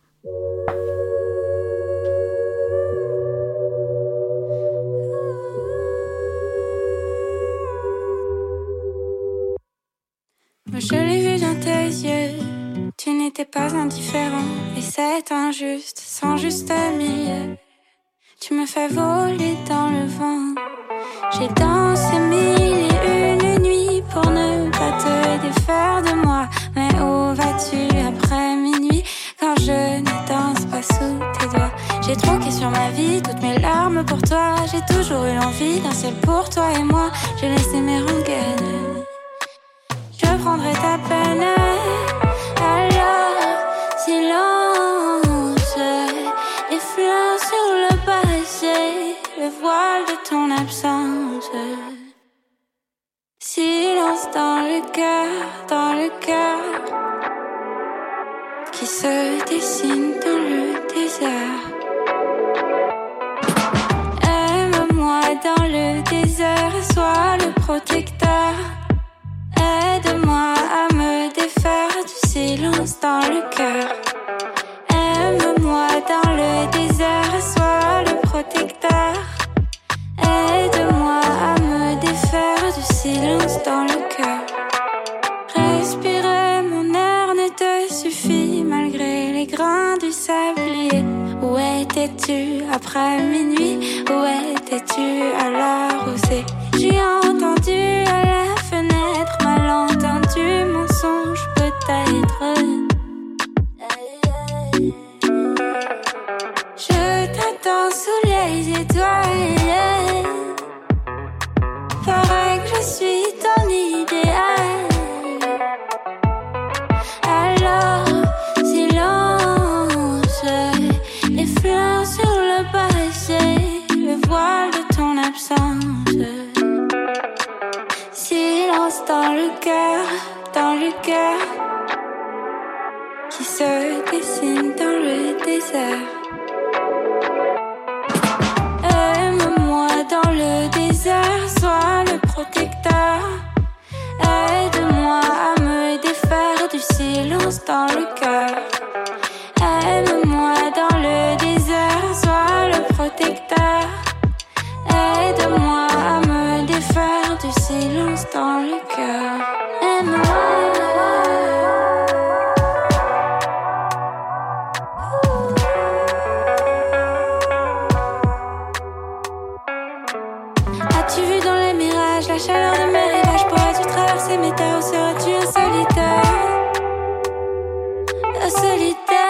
K: Moi je l'ai vu dans tes yeux, tu n'étais pas indifférent. Et c'est injuste, sans juste milieu. Tu me fais voler dans le vent. J'ai dansé 1001 nuits pour ne pas te défaire de moi. Mais où vas-tu après minuit, quand je ne danse pas sous tes doigts? J'ai troqué sur ma vie toutes mes larmes pour toi. J'ai toujours eu l'envie d'un ciel pour toi et moi. J'ai laissé mes rengaines, je prendrai ta peine. Alors, silence, les fleurs sur le passé, le voile de ton absence. Silence dans le cœur, qui se dessine dans le désert. Aime-moi dans le désert, sois le protecteur. Aide-moi à me défaire du silence dans le cœur. Aime-moi dans le désert, sois le protecteur. Aide-moi à me défaire du silence dans le cœur. Respirer mon air ne te suffit malgré les grains du sablier. Où étais-tu après minuit? Où étais-tu à la rosée? J'ai entendu à la fenêtre, mal entendu mensonge peut-être. Je t'attends sous les étoiles. Paraît que je suis ton idéal. Alors, silence, les fleurs sur le passé, le voile de ton absence. Silence dans le cœur, qui se dessine dans le désert. Aime-moi dans le désert, sois le protecteur. Aide-moi à me défaire du silence dans le cœur. Aime-moi dans le désert, sois le protecteur. Aide-moi à me défaire du silence dans le cœur. As-tu vu dans les mirages la chaleur de mes rivages? Pourrais-tu traverser mes terres ou seras-tu un solitaire? Un solitaire.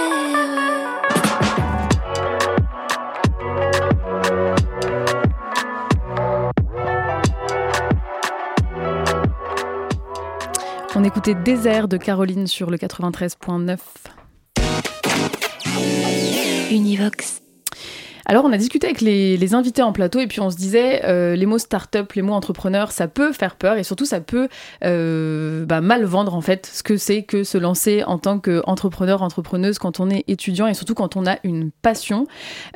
E: On écoutait Désert de Caroline sur le 93.9.
D: Univox.
E: Alors, on a discuté avec les invités en plateau et puis on se disait, les mots start-up, les mots entrepreneur, ça peut faire peur et surtout ça peut mal vendre en fait ce que c'est que se lancer en tant qu'entrepreneur, entrepreneuse quand on est étudiant et surtout quand on a une passion.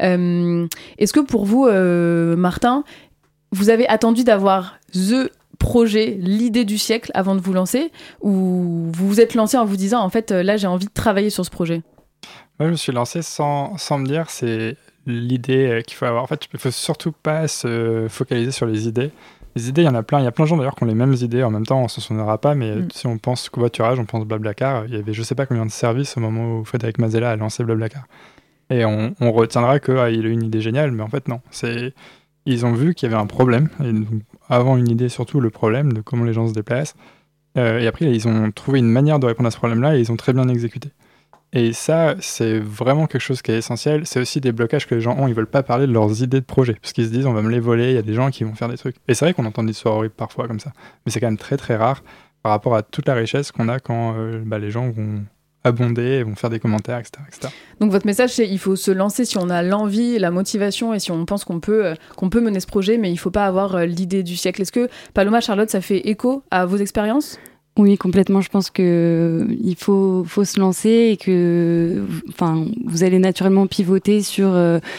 E: Est-ce que pour vous, Martin, vous avez attendu d'avoir the projet, l'idée du siècle avant de vous lancer ou vous vous êtes lancé en vous disant en fait là j'ai envie de travailler sur ce projet?
G: Moi je me suis lancé sans me dire c'est l'idée qu'il faut avoir. En fait il ne faut surtout pas se focaliser sur les idées. Les idées il y en a plein, il y a plein de gens d'ailleurs qui ont les mêmes idées en même temps, on ne s'en souviendra pas mais si on pense covoiturage, on pense Blablacar, il y avait je ne sais pas combien de services au moment où Frédéric Mazella a lancé Blablacar. Et on retiendra qu'il a eu une idée géniale mais en fait non, ils ont vu qu'il y avait un problème, et donc, avant une idée surtout le problème de comment les gens se déplacent, et après ils ont trouvé une manière de répondre à ce problème-là et ils ont très bien exécuté. Et ça, c'est vraiment quelque chose qui est essentiel. C'est aussi des blocages que les gens ont, ils veulent pas parler de leurs idées de projet, parce qu'ils se disent on va me les voler, il y a des gens qui vont faire des trucs. Et c'est vrai qu'on entend des histoires horribles parfois comme ça, mais c'est quand même très très rare par rapport à toute la richesse qu'on a quand les gens vont abonder, vont faire des commentaires, etc., etc.
E: Donc votre message, c'est il faut se lancer si on a l'envie, la motivation et si on pense qu'on peut mener ce projet, mais il ne faut pas avoir l'idée du siècle. Est-ce que Paloma, Charlotte, ça fait écho à vos expériences ?
F: Oui, complètement. Je pense que il faut se lancer et que, vous allez naturellement pivoter sur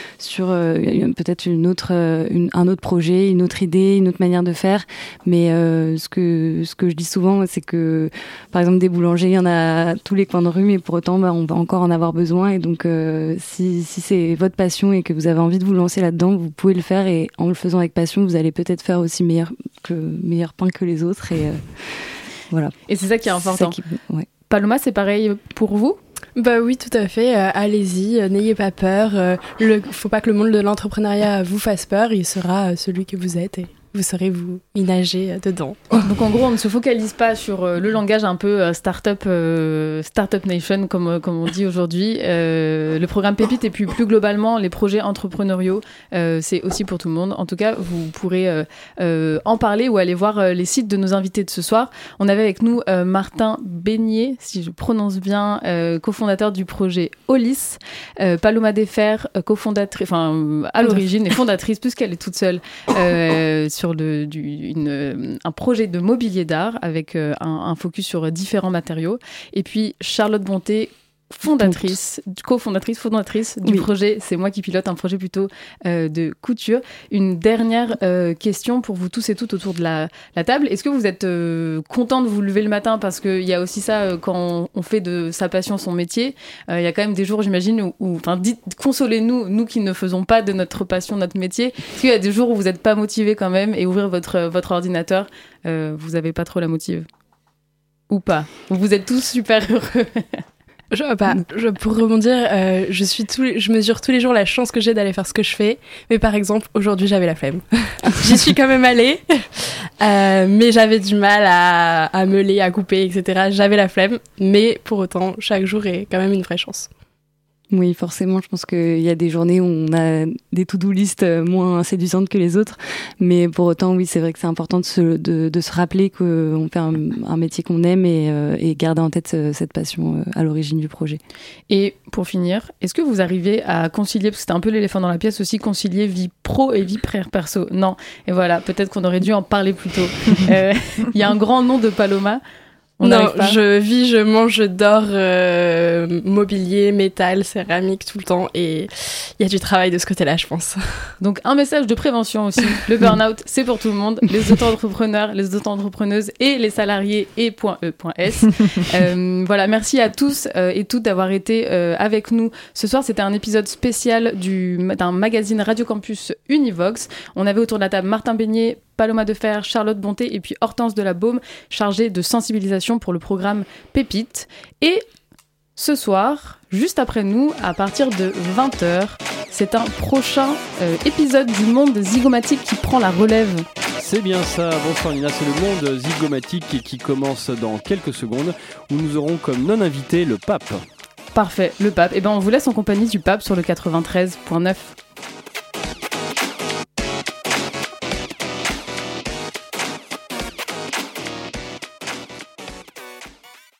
F: peut-être un autre projet, une autre idée, une autre manière de faire. Mais ce que je dis souvent, c'est que, par exemple, des boulangers, il y en a à tous les coins de rue, mais pour autant, on va encore en avoir besoin. Et donc, si c'est votre passion et que vous avez envie de vous lancer là-dedans, vous pouvez le faire. Et en le faisant avec passion, vous allez peut-être faire aussi meilleur pain que les autres. Et voilà.
E: Et c'est ça qui est important. Ouais. Paloma, c'est pareil pour vous ?
H: Bah oui, tout à fait. Allez-y, n'ayez pas peur. Faut pas que le monde de l'entrepreneuriat vous fasse peur. Il sera celui que vous êtes et vous saurez vous y nager dedans.
E: Donc en gros, on ne se focalise pas sur le langage un peu startup nation comme on dit aujourd'hui. Le programme Pépite et puis plus globalement les projets entrepreneuriaux, c'est aussi pour tout le monde. En tout cas, vous pourrez en parler ou aller voir les sites de nos invités de ce soir. On avait avec nous Martin Beignet, si je prononce bien, cofondateur du projet Olis, Paloma Defer, cofondatrice, à l'origine et fondatrice puisqu'elle est toute seule sur un projet de mobilier d'art avec un focus sur différents matériaux. Et puis Charlotte Bonté, cofondatrice du projet C'est moi qui pilote, un projet plutôt de couture. Une dernière question pour vous tous et toutes autour de la table. Est-ce que vous êtes content de vous lever le matin parce qu'il y a aussi ça quand on fait de sa passion son métier. Il y a quand même des jours, j'imagine, où consolez-nous qui ne faisons pas de notre passion notre métier. Est-ce qu'il y a des jours où vous n'êtes pas motivé quand même et ouvrir votre ordinateur, vous n'avez pas trop la motive ? Ou pas ? Vous êtes tous super heureux.
H: Pour rebondir, je mesure tous les jours la chance que j'ai d'aller faire ce que je fais. Mais par exemple, aujourd'hui, j'avais la flemme. J'y suis quand même allée, mais j'avais du mal à meuler, à couper, etc. J'avais la flemme, mais pour autant, chaque jour est quand même une vraie chance.
F: Oui, forcément, je pense qu'il y a des journées où on a des to-do list moins séduisantes que les autres, mais pour autant, oui, c'est vrai que c'est important de se rappeler qu'on fait un métier qu'on aime et garder en tête cette passion à l'origine du projet.
E: Et pour finir, est-ce que vous arrivez à concilier, parce que c'était un peu l'éléphant dans la pièce aussi, concilier vie pro et vie perso ? Non. Et voilà, peut-être qu'on aurait dû en parler plus tôt. Il y a un grand nom de Paloma.
H: Non, je vis, je mange, je dors, mobilier, métal, céramique tout le temps et il y a du travail de ce côté-là, je pense.
E: Donc un message de prévention aussi, le burn-out, c'est pour tout le monde, les auto-entrepreneurs, les auto-entrepreneuses et les salariés et .e.s. Voilà, merci à tous et toutes d'avoir été avec nous ce soir. C'était un épisode spécial d'un magazine Radio Campus Univox. On avait autour de la table Martin Beignet, Paloma Defer, Charlotte Bonté et puis Hortense Delabaume, chargée de sensibilisation pour le programme Pépite. Et ce soir, juste après nous, à partir de 20h, c'est un prochain épisode du Monde Zygomatique qui prend la relève.
L: C'est bien ça, bonsoir Nina, c'est le Monde Zygomatique qui commence dans quelques secondes, où nous aurons comme non-invité le pape.
E: Parfait, le pape. Et ben on vous laisse en compagnie du pape sur le 93.9.